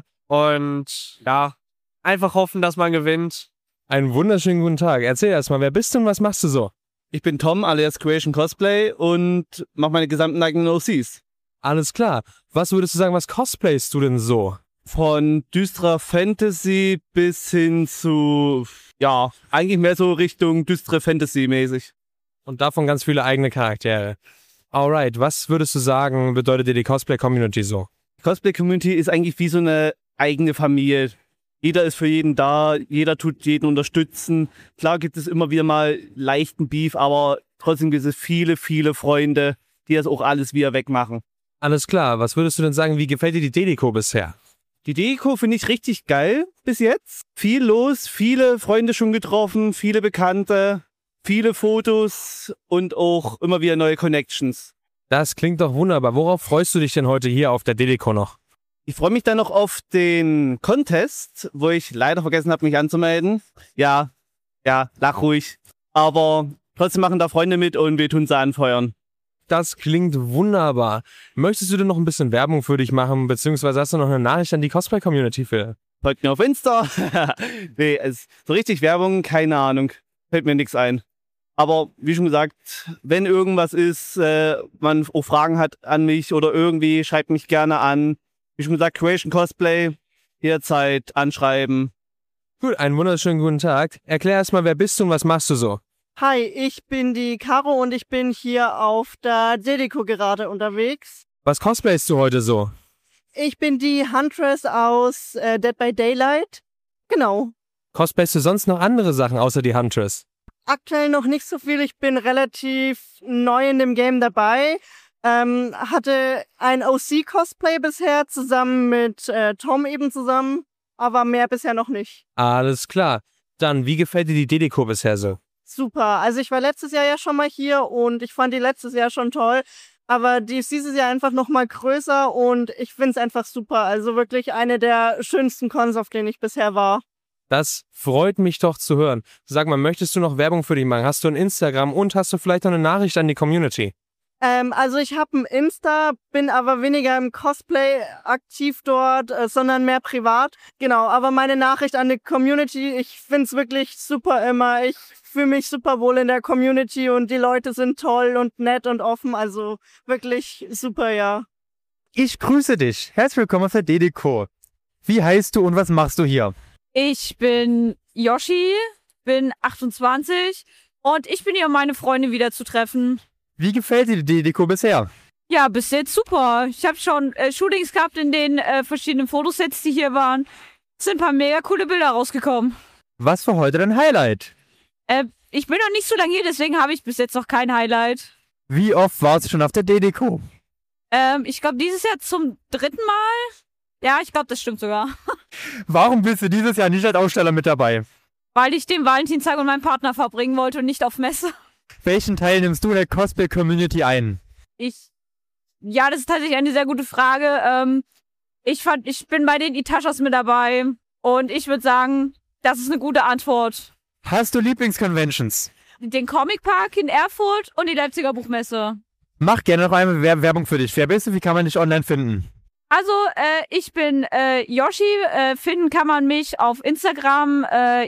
Und ja, einfach hoffen, dass man gewinnt. Einen wunderschönen guten Tag. Erzähl erst mal, wer bist du und was machst du so? Ich bin Tom, alias Creation Cosplay und mache meine gesamten eigenen O Cs. Alles klar. Was würdest du sagen, was cosplayst du denn so? Von düsterer Fantasy bis hin zu, ja, eigentlich mehr so Richtung düstere Fantasy-mäßig. Und davon ganz viele eigene Charaktere. Alright, was würdest du sagen, bedeutet dir die Cosplay-Community so? Die Cosplay-Community ist eigentlich wie so eine eigene Familie. Jeder ist für jeden da, jeder tut jeden unterstützen. Klar gibt es immer wieder mal leichten Beef, aber trotzdem gibt es viele, viele Freunde, die das auch alles wieder wegmachen. Alles klar, was würdest du denn sagen, wie gefällt dir die Delico bisher? Die Delico finde ich richtig geil bis jetzt. Viel los, viele Freunde schon getroffen, viele Bekannte, viele Fotos und auch immer wieder neue Connections. Das klingt doch wunderbar. Worauf freust du dich denn heute hier auf der Delico noch? Ich freue mich dann noch auf den Contest, wo ich leider vergessen habe, mich anzumelden. Ja, ja, lach ruhig. Aber trotzdem machen da Freunde mit und wir tun sie anfeuern. Das klingt wunderbar. Möchtest du denn noch ein bisschen Werbung für dich machen, beziehungsweise hast du noch eine Nachricht an die Cosplay-Community für? Folgt mir auf Insta. Nee, es, so richtig Werbung, keine Ahnung. Fällt mir nichts ein. Aber wie schon gesagt, wenn irgendwas ist, äh, man auch Fragen hat an mich oder irgendwie, schreibt mich gerne an. Wie schon gesagt, Creation Cosplay, jederzeit anschreiben. Gut, einen wunderschönen guten Tag. Erklär erstmal, wer bist du und was machst du so? Hi, ich bin die Caro und ich bin hier auf der Delico gerade unterwegs. Was cosplayst du heute so? Ich bin die Huntress aus äh, Dead by Daylight. Genau. Cosplayst du sonst noch andere Sachen außer die Huntress? Aktuell noch nicht so viel. Ich bin relativ neu in dem Game dabei. Ähm, hatte ein O C-Cosplay bisher zusammen mit äh, Tom eben zusammen, aber mehr bisher noch nicht. Alles klar. Dann, wie gefällt dir die Delico bisher so? Super. Also ich war letztes Jahr ja schon mal hier und ich fand die letztes Jahr schon toll, aber die ist dieses Jahr einfach noch mal größer und ich finde es einfach super. Also wirklich eine der schönsten Cons, auf denen ich bisher war. Das freut mich doch zu hören. Sag mal, möchtest du noch Werbung für dich machen? Hast du ein Instagram und hast du vielleicht noch eine Nachricht an die Community? Ähm, also ich habe ein Insta, bin aber weniger im Cosplay aktiv dort, äh, sondern mehr privat. Genau, aber meine Nachricht an die Community, ich finde es wirklich super immer. Ich fühle mich super wohl in der Community und die Leute sind toll und nett und offen. Also wirklich super, ja. Ich grüße dich. Herzlich willkommen auf der Delico. Wie heißt du und was machst du hier? Ich bin Yoshi, bin achtundzwanzig und ich bin hier, um meine Freunde wieder zu treffen. Wie gefällt dir die Delico bisher? Ja, bis jetzt super. Ich habe schon äh, Shootings gehabt in den äh, verschiedenen Fotosets, die hier waren. Es sind ein paar mega coole Bilder rausgekommen. Was für heute dein Highlight? Äh, ich bin noch nicht so lange hier, deswegen habe ich bis jetzt noch kein Highlight. Wie oft warst du schon auf der Delico? Ähm, ich glaube dieses Jahr zum dritten Mal. Ja, ich glaube, das stimmt sogar. Warum bist du dieses Jahr nicht als Aussteller mit dabei? Weil ich den Valentinstag mit meinem Partner verbringen wollte und nicht auf Messe. Welchen Teil nimmst du in der Cosplay-Community ein? Ich, ja, das ist tatsächlich eine sehr gute Frage. Ähm, ich fand, ich bin bei den Itachas mit dabei und ich würde sagen, das ist eine gute Antwort. Hast du Lieblingsconventions? Den Comic Park in Erfurt und die Leipziger Buchmesse. Mach gerne noch einmal Werbung für dich. Wer bist du? Wie kann man dich online finden? Also, äh, ich bin äh, Yoshi. Äh, finden kann man mich auf Instagram äh,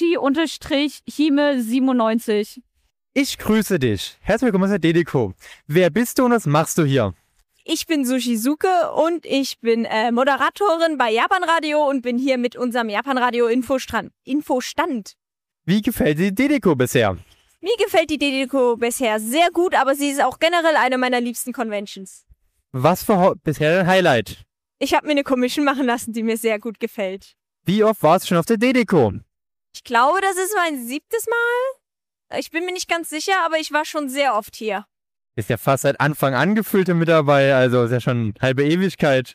Yashi-Hime siebenundneunzig. Ich grüße dich. Herzlich willkommen aus der Delico. Wer bist du und was machst du hier? Ich bin Sushizuke und ich bin äh, Moderatorin bei Japan Radio und bin hier mit unserem Japan Radio Infostand. Infostand. Wie gefällt dir die Delico bisher? Mir gefällt die DDCO bisher sehr gut, aber sie ist auch generell eine meiner liebsten Conventions. Was für ho- bisher dein Highlight? Ich habe mir eine Commission machen lassen, die mir sehr gut gefällt. Wie oft warst du schon auf der DDCO? Ich glaube, das ist mein siebtes Mal. Ich bin mir nicht ganz sicher, aber ich war schon sehr oft hier. Ist ja fast seit Anfang an gefühlte mit dabei, also ist ja schon halbe Ewigkeit.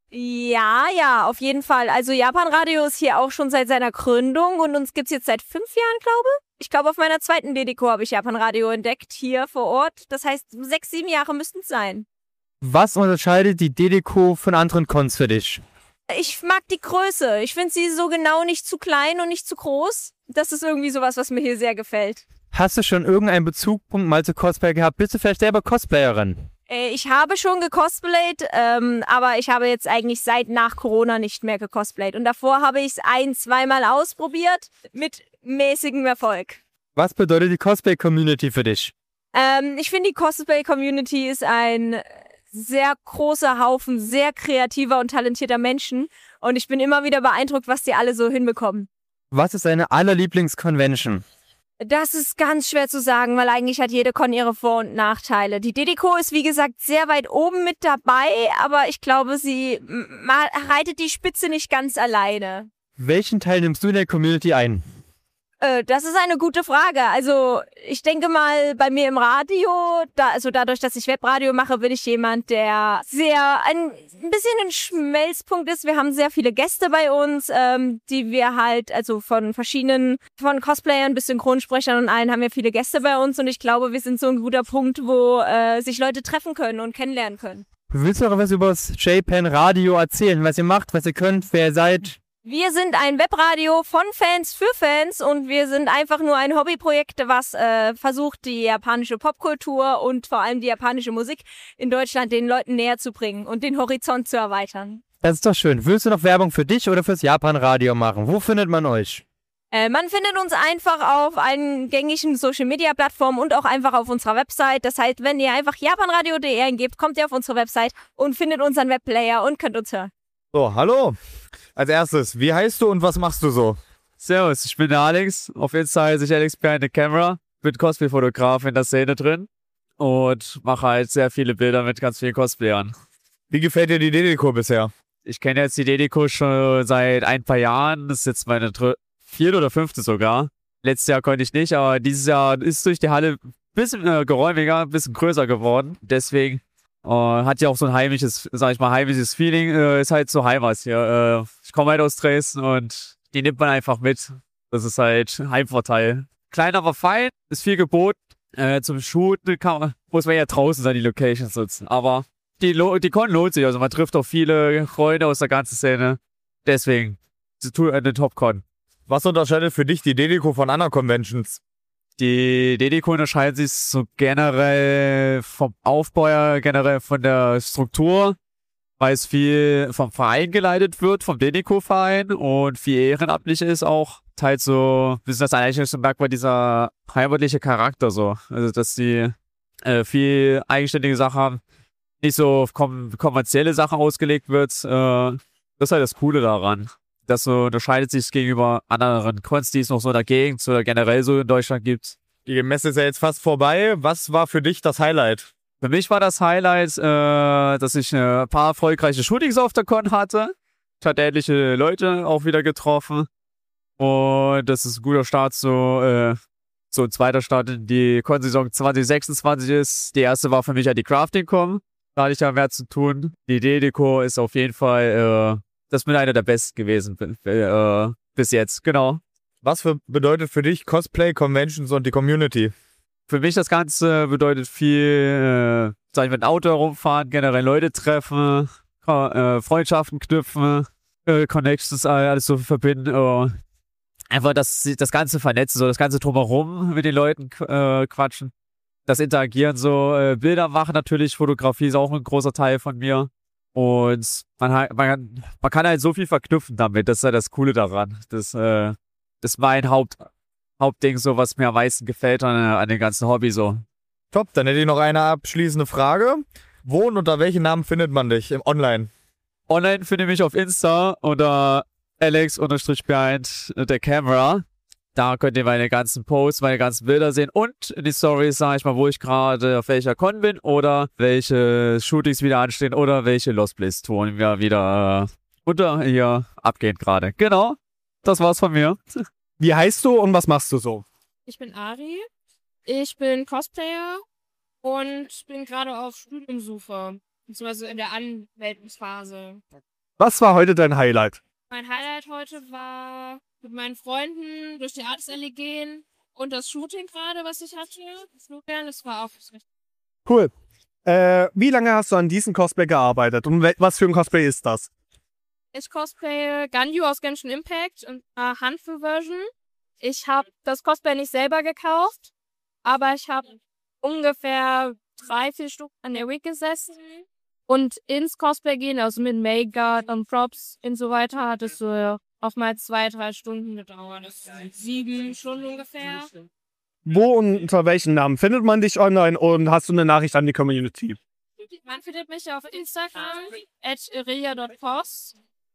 Ja, ja, auf jeden Fall. Also Japan Radio ist hier auch schon seit seiner Gründung und uns gibt's jetzt seit fünf Jahren, glaube ich. Ich glaube, auf meiner zweiten DDCO habe ich Japan Radio entdeckt, hier vor Ort. Das heißt, sechs, sieben Jahre müssten es sein. Was unterscheidet die DDCO von anderen Cons für dich? Ich mag die Größe. Ich finde sie so genau nicht zu klein und nicht zu groß. Das ist irgendwie sowas, was mir hier sehr gefällt. Hast du schon irgendeinen Bezugpunkt mal zu Cosplay gehabt? Bist du vielleicht selber Cosplayerin? Äh, Ich habe schon gecosplayt, ähm, aber ich habe jetzt eigentlich seit nach Corona nicht mehr gecosplayt. Und davor habe ich es ein-, zweimal ausprobiert mit mäßigem Erfolg. Was bedeutet die Cosplay-Community für dich? Ähm, ich finde, die Cosplay-Community ist ein sehr großer Haufen sehr kreativer und talentierter Menschen. Und ich bin immer wieder beeindruckt, was die alle so hinbekommen. Was ist deine allerlieblings-Convention? Das ist ganz schwer zu sagen, weil eigentlich hat jede Con ihre Vor- und Nachteile. Die DDCO ist, wie gesagt, sehr weit oben mit dabei, aber ich glaube, sie m- ma- reitet die Spitze nicht ganz alleine. Welchen Teil nimmst du in der Community ein? Äh, das ist eine gute Frage. Also ich denke mal, bei mir im Radio, da, also dadurch, dass ich Webradio mache, bin ich jemand, der sehr ein, ein bisschen ein Schmelzpunkt ist. Wir haben sehr viele Gäste bei uns, ähm, die wir halt, also von verschiedenen, von Cosplayern bis Synchronsprechern und allen haben wir viele Gäste bei uns und ich glaube, wir sind so ein guter Punkt, wo äh, sich Leute treffen können und kennenlernen können. Willst du noch was über das J-Pan Radio erzählen? Was ihr macht, was ihr könnt, wer ihr seid? Wir sind ein Webradio von Fans für Fans und wir sind einfach nur ein Hobbyprojekt, was äh, versucht, die japanische Popkultur und vor allem die japanische Musik in Deutschland den Leuten näher zu bringen und den Horizont zu erweitern. Das ist doch schön. Willst du noch Werbung für dich oder fürs Japan-Radio machen? Wo findet man euch? Äh, man findet uns einfach auf allen gängigen Social-Media-Plattformen und auch einfach auf unserer Website. Das heißt, wenn ihr einfach japanradio punkt de eingebt, kommt ihr auf unsere Website und findet unseren Webplayer und könnt uns hören. So, hallo. Als erstes, wie heißt du und was machst du so? Servus, ich bin der Alex. Auf Insta heiße ich Alex Behind the Camera. Bin Cosplay-Fotograf in der Szene drin und mache halt sehr viele Bilder mit ganz vielen Cosplayern. Wie gefällt dir die DDCO bisher? Ich kenne jetzt die DDCO schon seit ein paar Jahren. Das ist jetzt meine dr- vierte oder fünfte sogar. Letztes Jahr konnte ich nicht, aber dieses Jahr ist durch die Halle ein bisschen äh, geräumiger, ein bisschen größer geworden. Deswegen Uh, hat ja auch so ein heimisches, sag ich mal, heimisches Feeling. Uh, ist halt so Heimat hier. Uh, ich komme halt aus Dresden und die nimmt man einfach mit. Das ist halt Heimvorteil. Klein, aber fein, ist viel geboten. Uh, zum Shooten kann man, muss man ja draußen sein, die Locations nutzen. Aber die, Lo- die Con lohnt sich. Also man trifft auch viele Freunde aus der ganzen Szene. Deswegen, eine Top-Con. Was unterscheidet für dich die DDCO von anderen Conventions? Die DDCO unterscheidet sich so generell vom Aufbau her, generell von der Struktur, weil es viel vom Verein geleitet wird, vom DDCO-Verein und viel ehrenamtlich ist auch. Teils so, wir sind das eigentlich so merkbar, dieser heimatliche Charakter so. Also, dass die äh, viel eigenständige Sachen haben, nicht so auf kom- kommerzielle Sachen ausgelegt wird. Äh, das ist halt das Coole daran. Das so unterscheidet sich gegenüber anderen Cons, die es noch so in der Gegend oder generell so in Deutschland gibt. Die Messe ist ja jetzt fast vorbei. Was war für dich das Highlight? Für mich war das Highlight, äh, dass ich ein paar erfolgreiche Shootings auf der Con hatte. Ich hatte etliche Leute auch wieder getroffen. Und das ist ein guter Start, so, äh, so ein zweiter Start in die Con-Saison zwanzig sechsundzwanzig ist. Die erste war für mich ja die Crafting-Con. Da hatte ich ja mehr zu tun. Die DDCO ist auf jeden Fall... Äh, Das ist mit einer der besten gewesen äh, bis jetzt, genau. Was für, bedeutet für dich Cosplay, Conventions und die Community? Für mich das Ganze bedeutet viel, äh, sag ich mal, mit dem Auto herumfahren, generell Leute treffen, äh, Freundschaften knüpfen, äh, Connections, alles so verbinden. Äh, einfach das, das Ganze vernetzen, so das Ganze drumherum mit den Leuten äh, quatschen. Das Interagieren, so äh, Bilder machen natürlich, Fotografie ist auch ein großer Teil von mir. Und man, man, kann, man kann halt so viel verknüpfen damit. Das ist ja das Coole daran. Das, äh, das ist mein Haupt, Hauptding, so was mir am meisten gefällt an, an dem ganzen Hobby. So. Top, dann hätte ich noch eine abschließende Frage. Wo und unter welchen Namen findet man dich im Online? Online finde ich mich auf Insta unter Alex-Behind der Camera. Da könnt ihr meine ganzen Posts, meine ganzen Bilder sehen und die Stories, sag ich mal, wo ich gerade auf welcher Con bin oder welche Shootings wieder anstehen oder welche Lost Place Touren wir wieder äh, unter hier abgehen gerade. Genau, das war's von mir. Wie heißt du und was machst du so? Ich bin Ari, ich bin Cosplayer und bin gerade auf Studiumsuche, beziehungsweise in der Anmeldungsphase. Was war heute dein Highlight? Mein Highlight heute war mit meinen Freunden durch die Artsallee gehen und das Shooting gerade, was ich hatte. Florian, das war auch richtig. Cool. Äh, wie lange hast du an diesem Cosplay gearbeitet und was für ein Cosplay ist das? Ich cosplaye Ganyu aus Genshin Impact und äh, Hanfu-Version. Ich habe das Cosplay nicht selber gekauft, aber ich habe ungefähr drei, vier Stunden an der Wig gesessen. Und ins Cosplay gehen, also mit Make-up und Props und so weiter, hat es so auch mal zwei, drei Stunden gedauert. Das sind sieben Stunden ungefähr. Wo und unter welchen Namen findet man dich online und hast du eine Nachricht an die Community? Man findet mich auf Instagram at iria punkt post.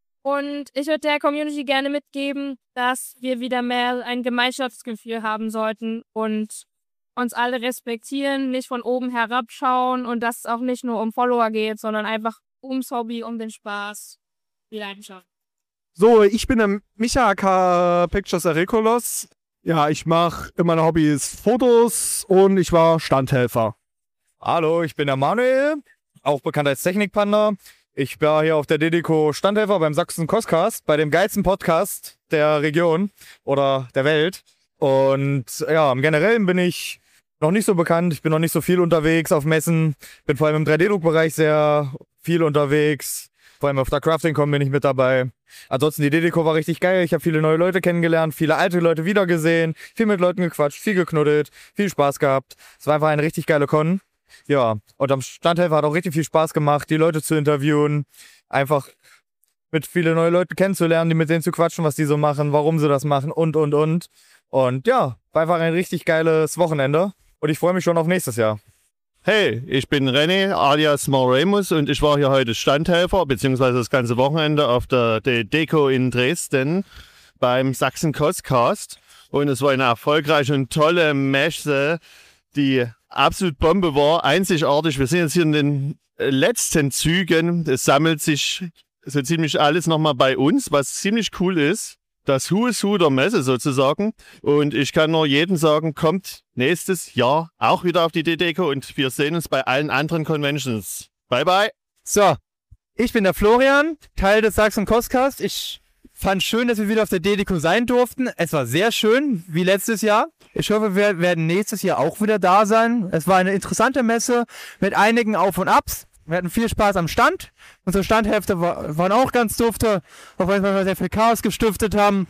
Und ich würde der Community gerne mitgeben, dass wir wieder mehr ein Gemeinschaftsgefühl haben sollten und uns alle respektieren, nicht von oben herabschauen und dass es auch nicht nur um Follower geht, sondern einfach ums Hobby, um den Spaß, die Leidenschaft. So, ich bin der Micha aka Pictures Arekolos. Ja, ich mache in meiner Hobbys Fotos und ich war Standhelfer. Hallo, ich bin der Manuel, auch bekannt als Technikpanda. Ich war hier auf der Dedeco Standhelfer beim Sachsen Coscast, bei dem geilsten Podcast der Region oder der Welt. Und ja, im Generellen bin ich noch nicht so bekannt. Ich bin noch nicht so viel unterwegs auf Messen. Bin vor allem im drei D-Druck-Bereich sehr viel unterwegs. Vor allem auf der Crafting-Con bin ich mit dabei. Ansonsten die Dedeco war richtig geil. Ich habe viele neue Leute kennengelernt, viele alte Leute wiedergesehen, viel mit Leuten gequatscht, viel geknuddelt, viel Spaß gehabt. Es war einfach eine richtig geile Con. Ja, und am Standhelfer hat auch richtig viel Spaß gemacht, die Leute zu interviewen, einfach mit viele neue Leute kennenzulernen, die mit denen zu quatschen, was die so machen, warum sie das machen und, und, und. Und ja, war einfach ein richtig geiles Wochenende und ich freue mich schon auf nächstes Jahr. Hey, ich bin René alias Moremus und ich war hier heute Standhelfer, beziehungsweise das ganze Wochenende auf der Dedeco in Dresden beim Sachsen Coscast. Und es war eine erfolgreiche und tolle Messe, die absolut Bombe war, einzigartig. Wir sind jetzt hier in den letzten Zügen. Es sammelt sich so ziemlich alles nochmal bei uns, was ziemlich cool ist. Das Who is Who der Messe sozusagen. Und ich kann nur jedem sagen, kommt nächstes Jahr auch wieder auf die Dedeco und wir sehen uns bei allen anderen Conventions. Bye, bye. So, ich bin der Florian, Teil des Sachsen Coscast. Ich fand schön, dass wir wieder auf der Dedeco sein durften. Es war sehr schön, wie letztes Jahr. Ich hoffe, wir werden nächstes Jahr auch wieder da sein. Es war eine interessante Messe mit einigen Auf und Abs. Wir hatten viel Spaß am Stand. Unsere Standhefte war, waren auch ganz dufte, auch wenn wir sehr viel Chaos gestiftet haben.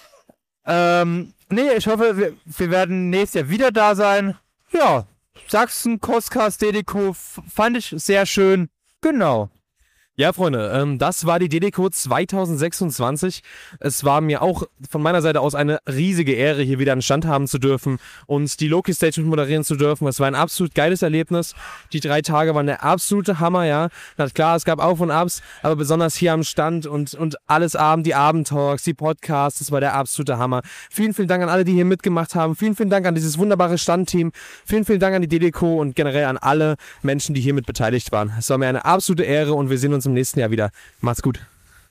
Ähm, nee, ich hoffe, wir, wir werden nächstes Jahr wieder da sein. Ja, Sachsen, Coscast, Dedeco fand ich sehr schön. Genau. Ja, Freunde, ähm, das war die Dedeco zwanzig sechsundzwanzig. Es war mir auch von meiner Seite aus eine riesige Ehre, hier wieder einen Stand haben zu dürfen und die Loki-Stage moderieren zu dürfen. Es war ein absolut geiles Erlebnis. Die drei Tage waren der absolute Hammer, ja. Na klar, es gab Auf und Abs, aber besonders hier am Stand und, und alles Abend, die Abendtalks, die Podcasts, das war der absolute Hammer. Vielen, vielen Dank an alle, die hier mitgemacht haben. Vielen, vielen Dank an dieses wunderbare Standteam. Vielen, vielen Dank an die Dedeco und generell an alle Menschen, die hier mit beteiligt waren. Es war mir eine absolute Ehre und wir sehen uns im nächsten Jahr wieder. Macht's gut.